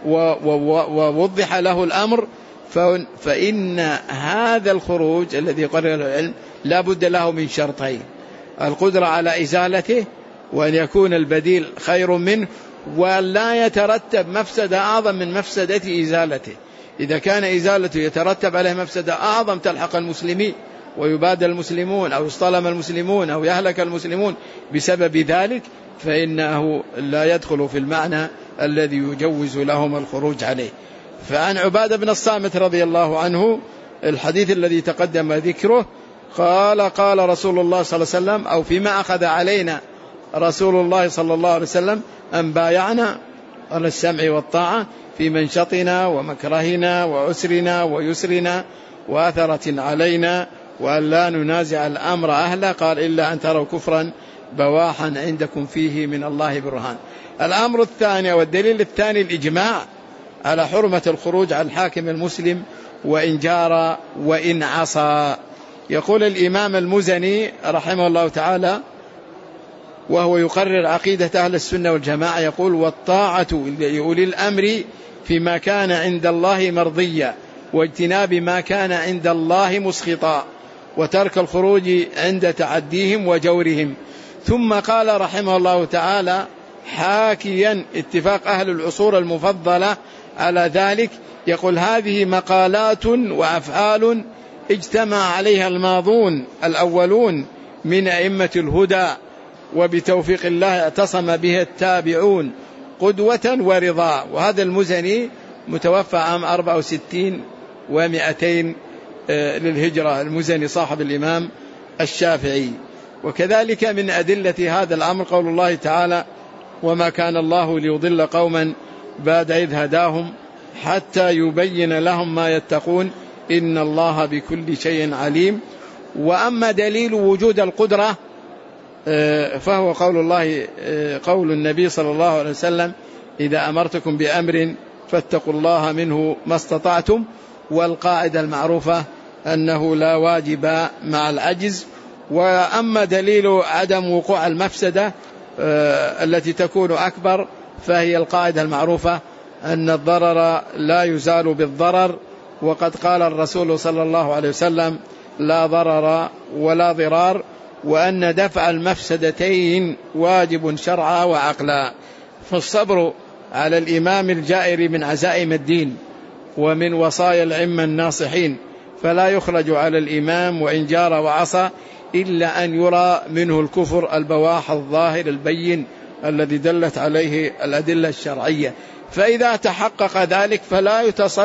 Speaker 1: ووضح له الأمر، فإن هذا الخروج الذي قرره العلم لا بد له من شرطين: القدرة على إزالته، وأن يكون البديل خير منه، ولا يترتب مفسدة أعظم من مفسدة إزالته. إذا كان إزالته يترتب عليه مفسدة أعظم تلحق المسلمين ويباد المسلمون أو يصطلم المسلمون أو يهلك المسلمون بسبب ذلك، فإنه لا يدخل في المعنى الذي يجوز لهم الخروج عليه. فعن عبادة بن الصامت رضي الله عنه الحديث الذي تقدم ذكره، قال رسول الله صلى الله عليه وسلم، أو فيما أخذ علينا رسول الله صلى الله عليه وسلم أن بايعنا على السمع والطاعة في منشطنا ومكرهنا وعسرنا ويسرنا وأثرة علينا، وأن لا ننازع الأمر أهله، قال إلا أن تروا كفرا بواحا عندكم فيه من الله برهان. الأمر الثاني والدليل الثاني الإجماع على حرمة الخروج على الحاكم المسلم وإن جار وإن عصى. يقول الإمام المزني رحمه الله تعالى وهو يقرر عقيدة أهل السنة والجماعة، يقول: والطاعة لأولي الأمر فيما كان عند الله مرضيا، واجتناب ما كان عند الله مسخطا، وترك الخروج عند تعديهم وجورهم. ثم قال رحمه الله تعالى حاكيا اتفاق أهل العصور المفضلة على ذلك، يقول: هذه مقالات وأفعال اجتمع عليها الماضون الأولون من أئمة الهدى، وبتوفيق الله اعتصم به التابعون قدوة ورضا. وهذا المزني متوفى عام 64 و200 للهجرة، المزني صاحب الإمام الشافعي. وكذلك من أدلة هذا الأمر قول الله تعالى: وما كان الله ليضل قوما بعد إذ هداهم حتى يبين لهم ما يتقون إن الله بكل شيء عليم. وأما دليل وجود القدرة فهو قول النبي صلى الله عليه وسلم: إذا أمرتكم بأمر فاتقوا الله منه ما استطعتم. والقاعدة المعروفة أنه لا واجب مع العجز. وأما دليل عدم وقوع المفسدة التي تكون أكبر فهي القاعدة المعروفة أن الضرر لا يزال بالضرر، وقد قال الرسول صلى الله عليه وسلم: لا ضرر ولا ضرار، وأن دفع المفسدتين واجب شرعا وعقلا. فالصبر على الإمام الجائر من عزائم الدين ومن وصايا الأئمة الناصحين، فلا يخرج على الإمام وإن جار وعصى إلا أن يرى منه الكفر البواح الظاهر البين الذي دلت عليه الأدلة الشرعية. فإذا تحقق ذلك فلا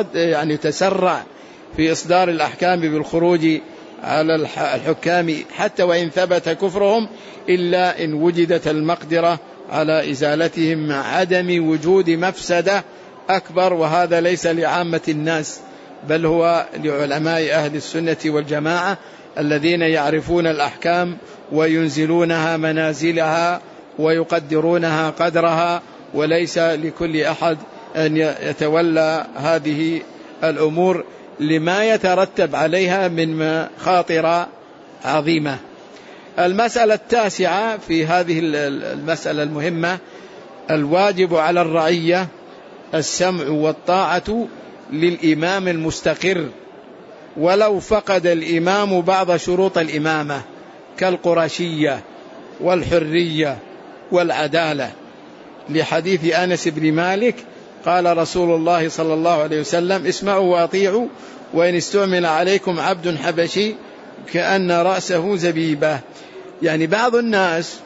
Speaker 1: يتسرع في إصدار الأحكام بالخروج على الحكام حتى وإن ثبت كفرهم، إلا إن وجدت المقدرة على إزالتهم مع عدم وجود مفسدة أكبر. وهذا ليس لعامة الناس، بل هو لعلماء أهل السنة والجماعة الذين يعرفون الأحكام وينزلونها منازلها ويقدرونها قدرها، وليس لكل أحد أن يتولى هذه الأمور لما يترتب عليها من مخاطر عظيمة. المسألة التاسعة في هذه المسألة المهمة: الواجب على الرعية السمع والطاعة للإمام المستقر، ولو فقد الإمام بعض شروط الإمامة كالقرشية والحرية والعدالة، لحديث أنس بن مالك قال رسول الله صلى الله عليه وسلم: اسمعوا وأطيعوا وإن استعمل عليكم عبد حبشي كأن رأسه زبيبة. يعني بعض الناس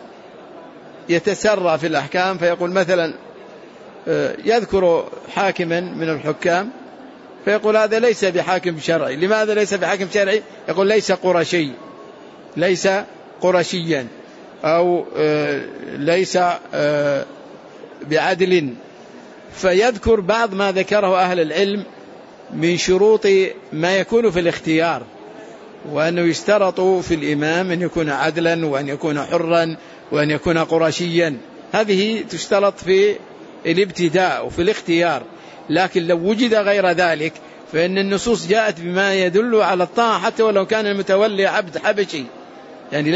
Speaker 1: يتسرع في الأحكام فيقول مثلا يذكر حاكما من الحكام فيقول هذا ليس بحاكم شرعي. لماذا ليس بحاكم شرعي؟ يقول ليس قرشي، ليس قرشيا، أو ليس بعدل. فيذكر بعض ما ذكره أهل العلم من شروط ما يكون في الاختيار، وأنه يشترط في الإمام أن يكون عدلا وأن يكون حرا وأن يكون قرشيا، هذه تشترط في الابتداء وفي الاختيار. لكن لو وجد غير ذلك فإن النصوص جاءت بما يدل على الطاعة حتى ولو كان المتولي عبد حبشي، يعني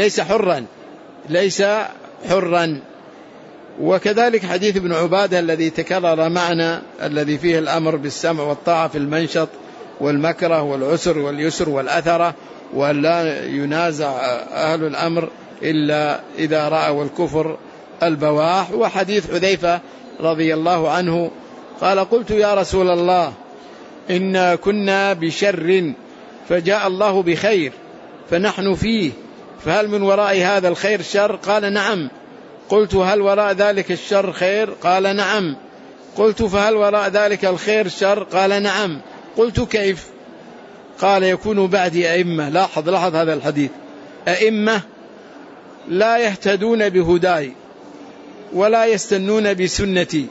Speaker 1: ليس حرا. وكذلك حديث ابن عبادة الذي تكرر معنا، الذي فيه الأمر بالسمع والطاعة في المنشط والمكره والعسر واليسر والأثرة، ولا ينازع أهل الأمر إلا إذا رأوا الكفر البواح. وحديث حذيفة رضي الله عنه قال: قلت يا رسول الله إنا كنا بشر فجاء الله بخير فنحن فيه، فهل من وراء هذا الخير شر؟ قال: نعم. قلت: هل وراء ذلك الشر خير؟ قال: نعم. قلت: فهل وراء ذلك الخير شر؟ قال: نعم. قلت: كيف؟ قال: يكون بعدي أئمة. لاحظ هذا الحديث، أئمة لا يهتدون بهداي ولا يستنون بسنتي،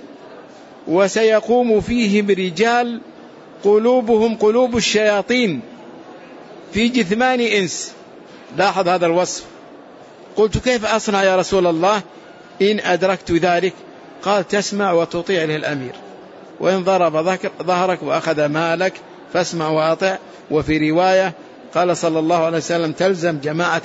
Speaker 1: وسيقوم فيهم رجال قلوبهم قلوب الشياطين في جثمان إنس. لاحظ هذا الوصف. قلت: كيف أصنع يا رسول الله إن أدركت ذلك؟ قال: تسمع وتطيع له الأمير، وإن ضرب ظهرك وأخذ مالك فاسمع وأطع. وفي رواية قال صلى الله عليه وسلم: تلزم جماعة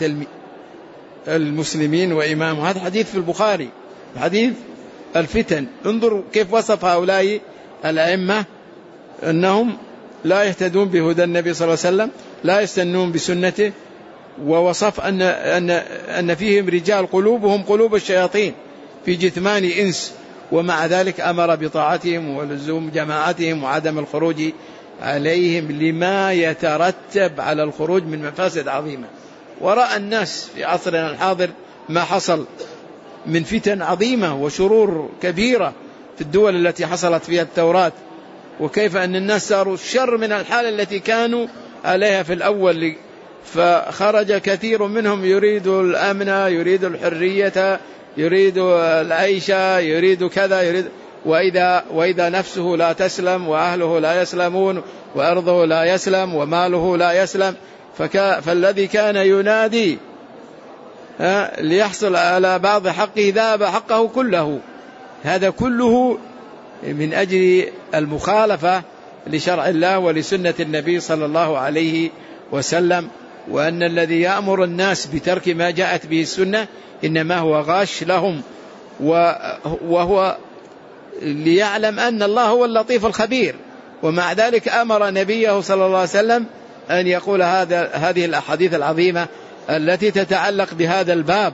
Speaker 1: المسلمين وإمامهم. هذا حديث في البخاري، حديث الفتن. انظروا كيف وصف هؤلاء الأئمة أنهم لا يهتدون بهدى النبي صلى الله عليه وسلم، لا يستنون بسنته، ووصف أن فيهم رجال قلوبهم قلوب الشياطين في جثمان إنس، ومع ذلك أمر بطاعتهم ولزوم جماعتهم وعدم الخروج عليهم لما يترتب على الخروج من مفاسد عظيمة. ورأى الناس في عصرنا الحاضر ما حصل من فتن عظيمة وشرور كبيرة في الدول التي حصلت فيها التوراة، وكيف أن الناس صاروا شر من الحالة التي كانوا عليها في الأول. فخرج كثير منهم يريد الأمن، يريد الحرية، يريد العيشة، يريد كذا، يريد وإذا نفسه لا تسلم وأهله لا يسلمون وأرضه لا يسلم وماله لا يسلم. فالذي كان ينادي ليحصل على بعض حقه ذهب حقه كله. هذا كله من أجل المخالفة لشرع الله ولسنة النبي صلى الله عليه وسلم. وأن الذي يأمر الناس بترك ما جاءت به السنة إنما هو غاش لهم، وهو ليعلم أن الله هو اللطيف الخبير. ومع ذلك أمر نبيه صلى الله عليه وسلم أن يقول هذه الأحاديث العظيمة التي تتعلق بهذا الباب،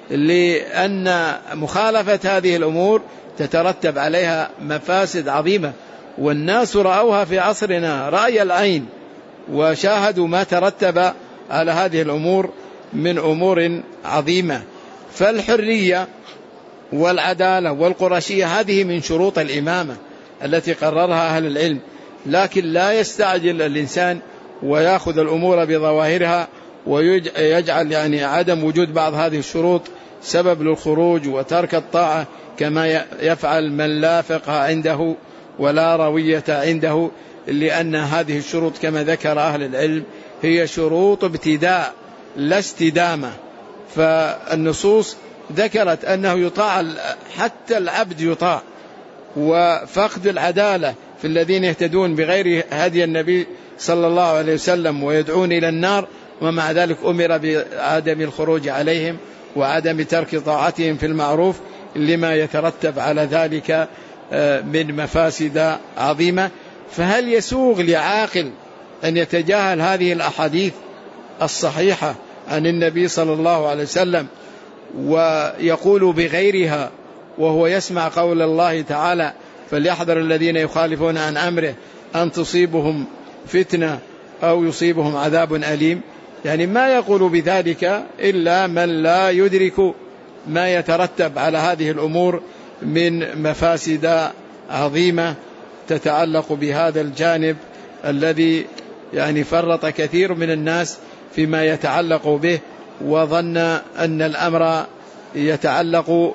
Speaker 1: لأن مخالفة هذه الأمور تترتب عليها مفاسد عظيمة، والناس رأوها في عصرنا رأي العين وشاهدوا ما ترتب على هذه الأمور من أمور عظيمة. فالحرية والعدالة والقرشية هذه من شروط الإمامة التي قررها أهل العلم، لكن لا يستعجل الإنسان ويأخذ الأمور بظواهرها ويجعل يعني عدم وجود بعض هذه الشروط سبب للخروج وترك الطاعة، كما يفعل من لا فقه عنده ولا روية عنده، لأن هذه الشروط كما ذكر أهل العلم هي شروط ابتداء لا استدامة. فالنصوص ذكرت أنه يطاع، حتى العبد يطاع. وفقد العدالة في الذين يهتدون بغير هدي النبي صلى الله عليه وسلم ويدعون إلى النار، ومع ذلك أمر بعدم الخروج عليهم وعدم ترك طاعتهم في المعروف لما يترتب على ذلك من مفاسد عظيمة. فهل يسوغ لعاقل أن يتجاهل هذه الأحاديث الصحيحة عن النبي صلى الله عليه وسلم ويقول بغيرها وهو يسمع قول الله تعالى: فليحذر الذين يخالفون عن أمره أن تصيبهم فتنة أو يصيبهم عذاب أليم؟ يعني ما يقول بذلك إلا من لا يدرك ما يترتب على هذه الأمور من مفاسد عظيمة تتعلق بهذا الجانب الذي يعني فرط كثير من الناس فيما يتعلق به، وظن أن الأمر يتعلق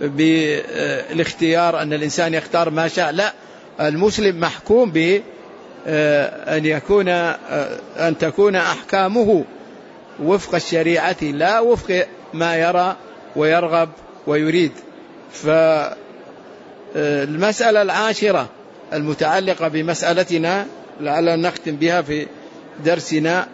Speaker 1: بالاختيار، أن الإنسان يختار ما شاء. لا، المسلم محكوم به أن تكون أحكامه وفق الشريعة لا وفق ما يرى ويرغب ويريد. فالمسألة العاشرة المتعلقة بمسألتنا لعلنا نختم بها في درسنا،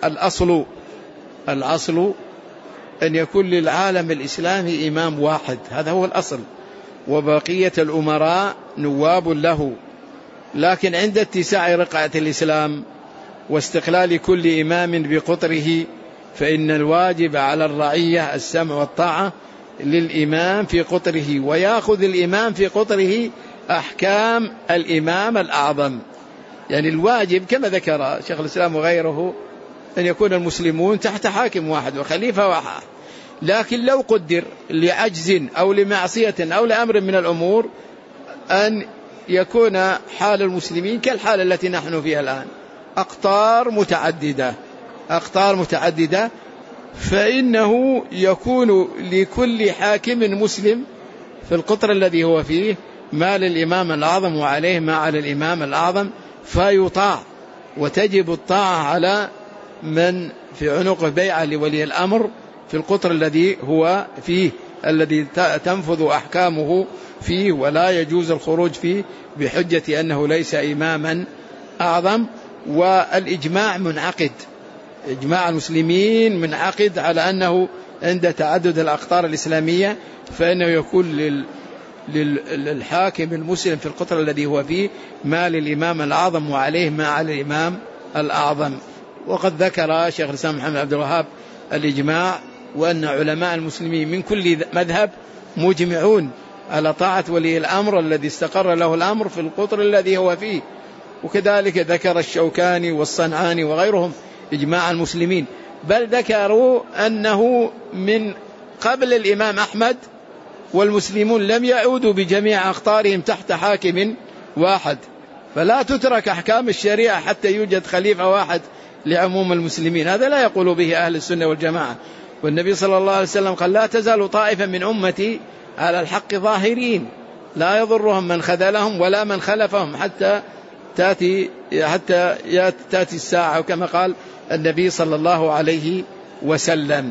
Speaker 1: الأصل أن يكون للعالم الإسلامي إمام واحد، هذا هو الأصل، وبقية الأمراء نواب له. لكن عند اتساع رقعة الإسلام واستقلال كل إمام بقطره، فإن الواجب على الرعية السمع والطاعة للإمام في قطره، ويأخذ الإمام في قطره أحكام الإمام الأعظم. يعني الواجب كما ذكر شيخ الإسلام وغيره أن يكون المسلمون تحت حاكم واحد وخليفة واحد، لكن لو قدر لعجز أو لمعصية أو لأمر من الأمور أن يكون حال المسلمين كالحال التي نحن فيها الآن، أقطار متعددة، فإنه يكون لكل حاكم مسلم في القطر الذي هو فيه ما للإمام الأعظم وعليه ما على الإمام الأعظم، فيطاع، وتجب الطاعة على من في عنقه بيعة لولي الأمر في القطر الذي هو فيه، الذي تنفذ أحكامه فيه، ولا يجوز الخروج فيه بحجة أنه ليس إماما أعظم. والإجماع منعقد، إجماع المسلمين منعقد على أنه عند تعدد الأقطار الإسلامية فإنه يكون للحاكم المسلم في القطر الذي هو فيه ما للإمام الأعظم وعليه ما على الإمام الأعظم. وقد ذكر شيخ الإسلام محمد عبد الوهاب الإجماع، وأن علماء المسلمين من كل مذهب مجمعون على طاعة ولي الأمر الذي استقر له الأمر في القطر الذي هو فيه. وكذلك ذكر الشوكاني والصنعاني وغيرهم إجماع المسلمين، بل ذكروا أنه من قبل الإمام أحمد والمسلمون لم يعودوا بجميع أقطارهم تحت حاكم واحد، فلا تترك أحكام الشريعة حتى يوجد خليفة واحد لعموم المسلمين، هذا لا يقول به أهل السنة والجماعة. والنبي صلى الله عليه وسلم قال لا تزال طائفة من أمتي على الحق ظاهرين لا يضرهم من خذلهم ولا من خلفهم حتى تأتي الساعة، وكما قال النبي صلى الله عليه وسلم.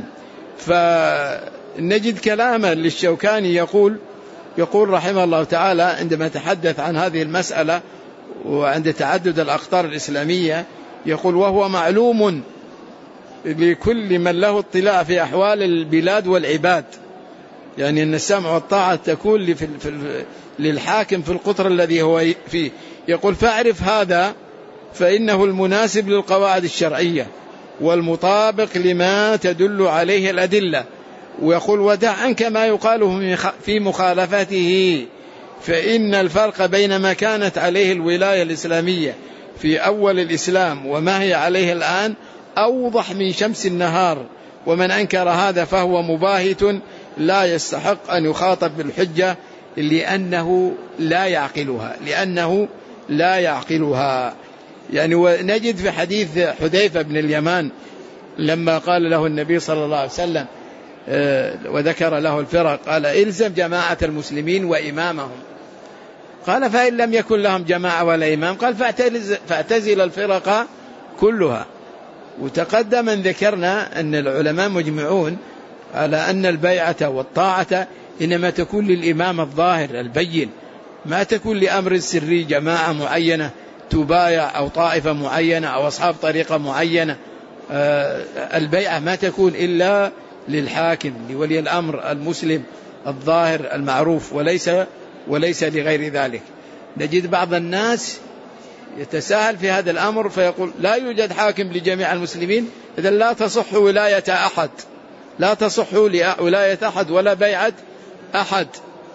Speaker 1: فنجد كلاما للشوكاني يقول رحمه الله تعالى عندما تحدث عن هذه المسألة وعند تعدد الأقطار الإسلامية، يقول وهو معلوم لكل من له اطلاع في أحوال البلاد والعباد، يعني أن السمع والطاعة تكون للحاكم في القطر الذي هو فيه. يقول فاعرف هذا فإنه المناسب للقواعد الشرعية والمطابق لما تدل عليه الأدلة. ويقول ودع عنك ما يقاله في مخالفته، فإن الفرق بين ما كانت عليه الولاية الإسلامية في أول الإسلام وما هي عليه الآن أوضح من شمس النهار، ومن أنكر هذا فهو مباهت لا يستحق أن يخاطب بالحجة لأنه لا يعقلها. يعني ونجد في حديث حذيفة بن اليمان لما قال له النبي صلى الله عليه وسلم وذكر له الفرق، قال إلزم جماعة المسلمين وإمامهم. قال فإن لم يكن لهم جماعة ولا إمام، قال فاعتزل الفرق كلها. وتقدم أن ذكرنا أن العلماء مجمعون على أن البيعة والطاعة إنما تكون للإمام الظاهر البين، ما تكون لأمر سري جماعة معينة تبايع أو طائفة معينة أو أصحاب طريقة معينة. البيعة ما تكون إلا للحاكم لولي الأمر المسلم الظاهر المعروف وليس لغير ذلك. نجد بعض الناس يتساهل في هذا الأمر فيقول لا يوجد حاكم لجميع المسلمين، إذن لا تصح ولاية أحد، لا تصح ولاية أحد ولا بيعة أحد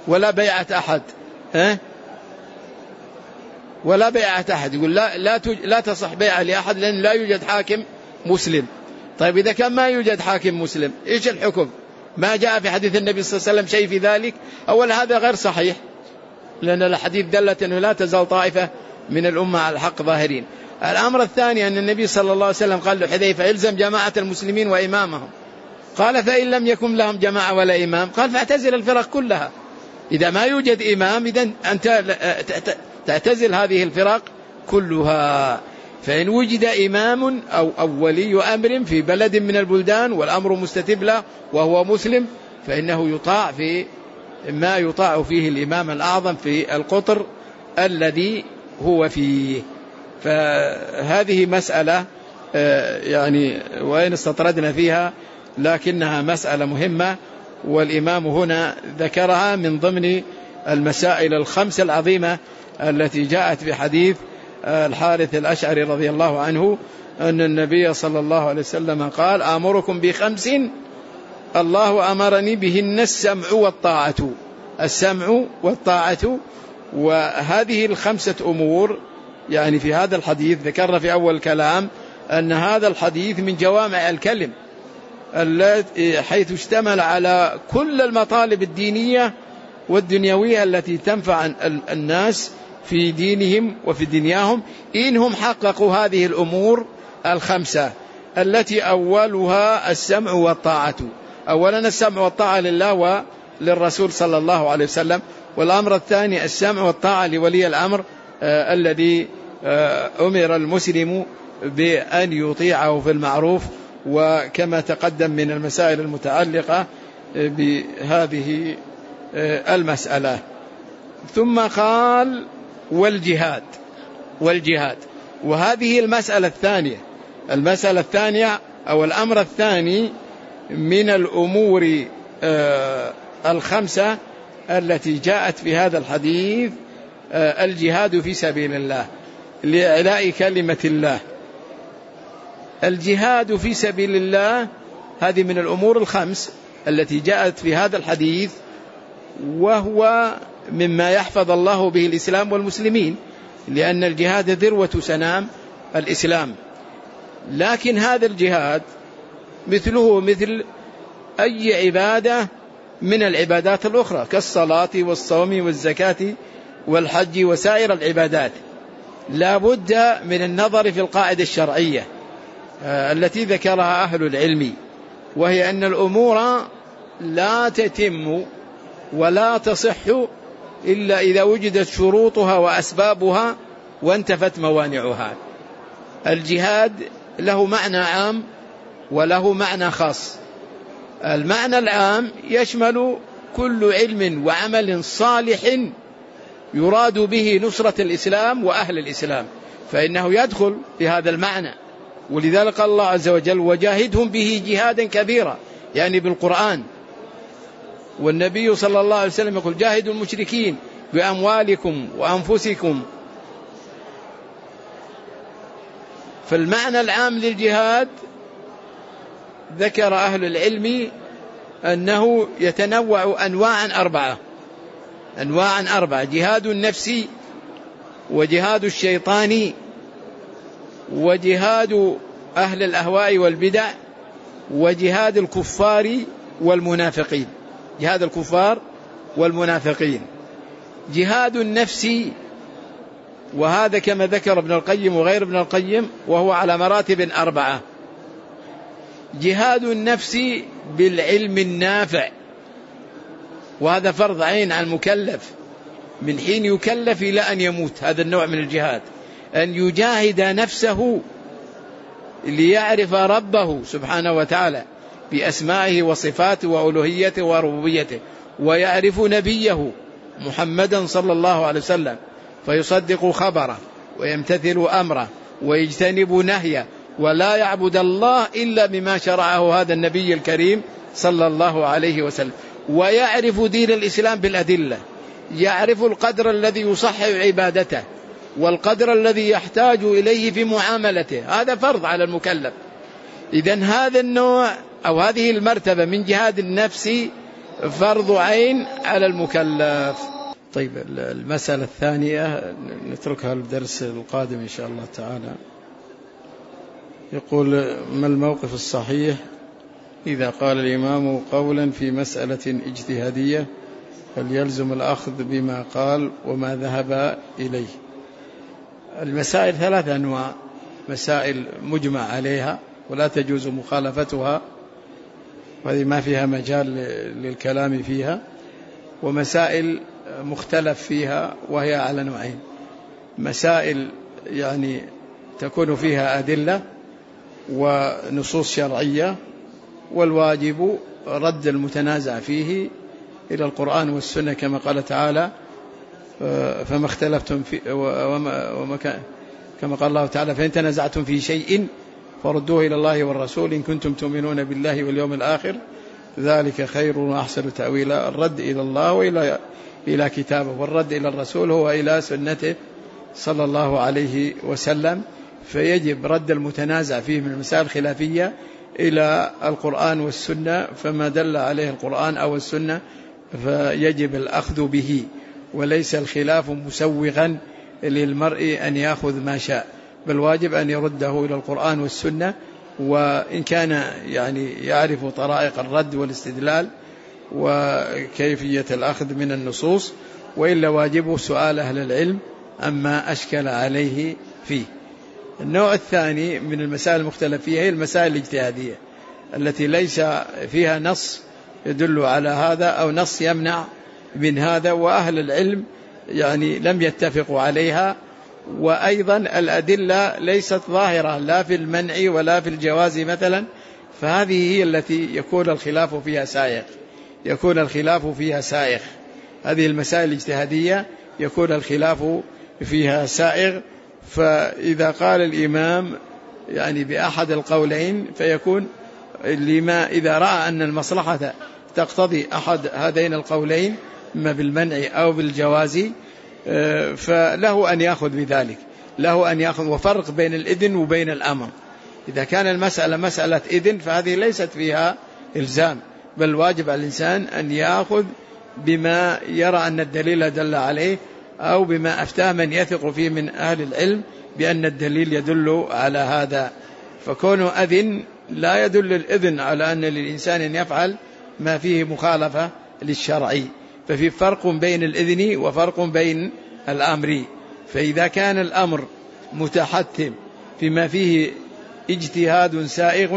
Speaker 1: ولا بيعة أحد. يقول لا تصح بيعة لأحد لأن لا يوجد حاكم مسلم. طيب إذا كان ما يوجد حاكم مسلم إيش الحكم؟ ما جاء في حديث النبي صلى الله عليه وسلم شيء في ذلك؟ أول هذا غير صحيح، لأن الحديث دلت أنه لا تزال طائفة من الأمة على الحق ظاهرين. الأمر الثاني أن النبي صلى الله عليه وسلم قال لحذيفة إلزم جماعة المسلمين وإمامهم. قال فإن لم يكن لهم جماعة ولا إمام، قال فاعتزل الفرق كلها. إذا ما يوجد إمام إذن أنت تعتزل هذه الفرق كلها. فإن وجد إمام أو ولي أمر في بلد من البلدان والأمر مستتب له وهو مسلم فإنه يطاع في ما يطاع فيه الإمام الأعظم في القطر الذي هو فيه. فهذه مسألة يعني وإن استطردنا فيها لكنها مسألة مهمة، والإمام هنا ذكرها من ضمن المسائل الخمس العظيمة التي جاءت في حديث الحارث الأشعري رضي الله عنه أن النبي صلى الله عليه وسلم قال: آمركم بخمس الله أمرني بهن السمع والطاعة. السمع والطاعة. وهذه الخمسة أمور يعني في هذا الحديث ذكرنا في أول كلام أن هذا الحديث من جوامع الكلم حيث اشتمل على كل المطالب الدينية والدنيوية التي تنفع الناس في دينهم وفي دنياهم إنهم حققوا هذه الأمور الخمسة التي أولها السمع والطاعة. أولا السمع والطاعة لله وللرسول صلى الله عليه وسلم، والأمر الثاني السمع والطاعة لولي الأمر الذي أمر المسلم بأن يطيعه في المعروف، وكما تقدم من المسائل المتعلقة بهذه المسألة. ثم قال: والجهاد. وهذه المسألة الثانية أو الأمر الثاني من الأمور الخمسة التي جاءت في هذا الحديث الجهاد في سبيل الله لإعلاء كلمة الله. الجهاد في سبيل الله هذه من الأمور الخمس التي جاءت في هذا الحديث، وهو مما يحفظ الله به الإسلام والمسلمين، لأن الجهاد ذروة سنام الإسلام. لكن هذا الجهاد مثله مثل أي عبادة من العبادات الأخرى كالصلاة والصوم والزكاة والحج وسائر العبادات، لا بد من النظر في القاعدة الشرعية التي ذكرها أهل العلم، وهي أن الأمور لا تتم ولا تصح إلا إذا وجدت شروطها وأسبابها وانتفت موانعها. الجهاد له معنى عام وله معنى خاص. المعنى العام يشمل كل علم وعمل صالح يراد به نصرة الإسلام وأهل الإسلام، فإنه يدخل في هذا المعنى. ولذلك قال الله عز وجل: وجاهدهم به جهادا كبيرا، يعني بالقرآن. والنبي صلى الله عليه وسلم يقول: جاهدوا المشركين بأموالكم وأنفسكم. فالمعنى العام للجهاد ذكر أهل العلم أنه يتنوع أنواعا أربعة: جهاد النفس، وجهاد الشيطان، وجهاد أهل الأهواء والبدع، وجهاد الكفار والمنافقين. جهاد الكفار والمنافقين. جهاد النفس، وهذا كما ذكر ابن القيم وغير ابن القيم وهو على مراتب 4. جهاد النفس بالعلم النافع، وهذا فرض عين على المكلف من حين يكلف إلى أن يموت. هذا النوع من الجهاد، أن يجاهد نفسه ليعرف ربه سبحانه وتعالى بأسمائه وصفاته وألوهيته وربوبيته، ويعرف نبيه محمدا صلى الله عليه وسلم فيصدق خبره ويمتثل أمره ويجتنب نهيه، ولا يعبد الله إلا بما شرعه هذا النبي الكريم صلى الله عليه وسلم. ويعرف دين الإسلام بالأدلة، يعرف القدر الذي يصحح عبادته والقدر الذي يحتاج إليه في معاملته. هذا فرض على المكلف. إذن هذا النوع أو هذه المرتبة من جهاد النفس فرض عين على المكلف. طيب، المسألة الثانية نتركها للدرس القادم إن شاء الله تعالى. يقول: ما الموقف الصحيح إذا قال الإمام قولا في مسألة اجتهادية، هل يلزم الأخذ بما قال وما ذهب إليه؟ المسائل 3 أنواع: مسائل مجمع عليها ولا تجوز مخالفتها، وهذه ما فيها مجال للكلام فيها، ومسائل مختلف فيها وهي على نوعين: مسائل يعني تكون فيها أدلة ونصوص شرعية، والواجب رد المتنازع فيه إلى القرآن والسنة كما قال تعالى فما اختلفتم في كما قال الله تعالى فإن تنازعتم في شيء فردوه إلى الله والرسول إن كنتم تؤمنون بالله واليوم الآخر ذلك خير وأحسن تأويلا. الرد إلى الله وإلى كتابه، والرد إلى الرسول هو إلى سنته صلى الله عليه وسلم. فيجب رد المتنازع فيه من المسائل الخلافية إلى القرآن والسنة، فما دل عليه القرآن أو السنة فيجب الأخذ به، وليس الخلاف مسوغا للمرء أن يأخذ ما شاء، بل واجب أن يرده إلى القرآن والسنة، وإن كان يعني يعرف طرائق الرد والاستدلال وكيفية الأخذ من النصوص، وإلا واجبه سؤال أهل العلم أما أشكل عليه فيه. النوع الثاني من المسائل المختلف فيها هي المسائل الاجتهادية التي ليس فيها نص يدل على هذا أو نص يمنع من هذا، وأهل العلم يعني لم يتفقوا عليها، وأيضا الأدلة ليست ظاهرة لا في المنع ولا في الجواز مثلا، فهذه هي التي يكون الخلاف فيها سائغ. هذه المسائل الاجتهادية يكون الخلاف فيها سائغ، فإذا قال الإمام يعني بأحد القولين فيكون لما إذا رأى أن المصلحة تقتضي أحد هذين القولين إما بالمنع أو بالجواز فله أن يأخذ بذلك، له أن يأخذ. وفرق بين الإذن وبين الأمر، إذا كان المسألة مسألة إذن فهذه ليست فيها إلزام، بل واجب على الإنسان أن يأخذ بما يرى أن الدليل دل عليه، أو بما أفتاه من يثق فيه من أهل العلم بأن الدليل يدل على هذا. فكونه أذن لا يدل الإذن على أن للإنسان أن يفعل ما فيه مخالفة للشرع، ففي فرق بين الإذن وفرق بين الأمر. فإذا كان الأمر متحتم فيما فيه اجتهاد سائغ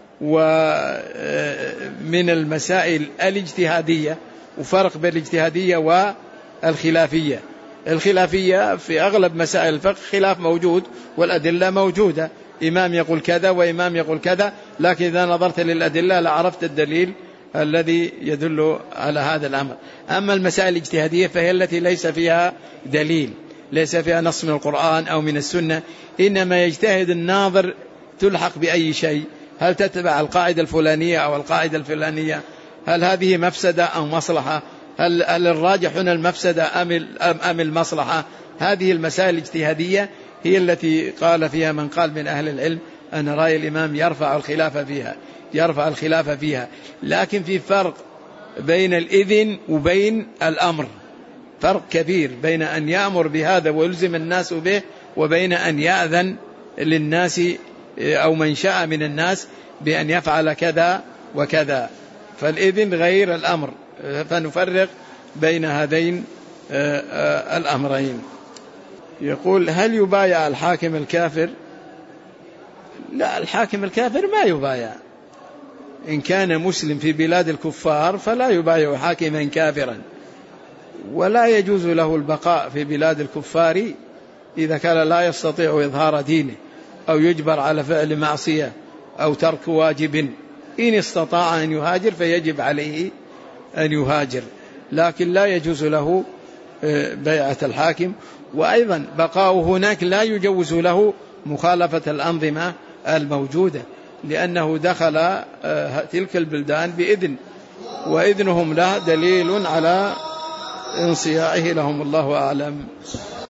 Speaker 1: ومن المسائل الاجتهادية، وفرق بين الاجتهادية والخلافية. الخلافية في أغلب مسائل الفقه خلاف موجود والأدلة موجودة، إمام يقول كذا وإمام يقول كذا، لكن إذا نظرت للأدلة لعرفت الدليل الذي يدل على هذا الأمر. أما المسائل الاجتهادية فهي التي ليس فيها دليل، ليس فيها نص من القرآن أو من السنة، إنما يجتهد الناظر تلحق بأي شيء، هل تتبع القاعدة الفلانية أو القاعدة الفلانية، هل هذه مفسدة أو مصلحة، هل الراجح هنا المفسدة أم المصلحة. هذه المسائل الاجتهادية هي التي قال فيها من قال من أهل العلم أن رأي الإمام يرفع الخلاف فيها. لكن في فرق بين الإذن وبين الأمر، فرق كبير بين أن يأمر بهذا ويلزم الناس به، وبين أن يأذن للناس أو من شاء من الناس بأن يفعل كذا وكذا. فالإذن غير الأمر، فنفرق بين هذين الأمرين. يقول هل يبايع الحاكم الكافر؟ لا، الحاكم الكافر ما يبايع. إن كان مسلم في بلاد الكفار فلا يبايع حاكما كافرا، ولا يجوز له البقاء في بلاد الكفار إذا كان لا يستطيع إظهار دينه أو يجبر على فعل معصية أو ترك واجب. إن استطاع أن يهاجر فيجب عليه أن يهاجر، لكن لا يجوز له بيعة الحاكم. وأيضا بقاؤه هناك لا يجوز له مخالفة الأنظمة الموجودة، لأنه دخل تلك البلدان بإذن، وإذنهم له دليل على انصياعه لهم. الله أعلم.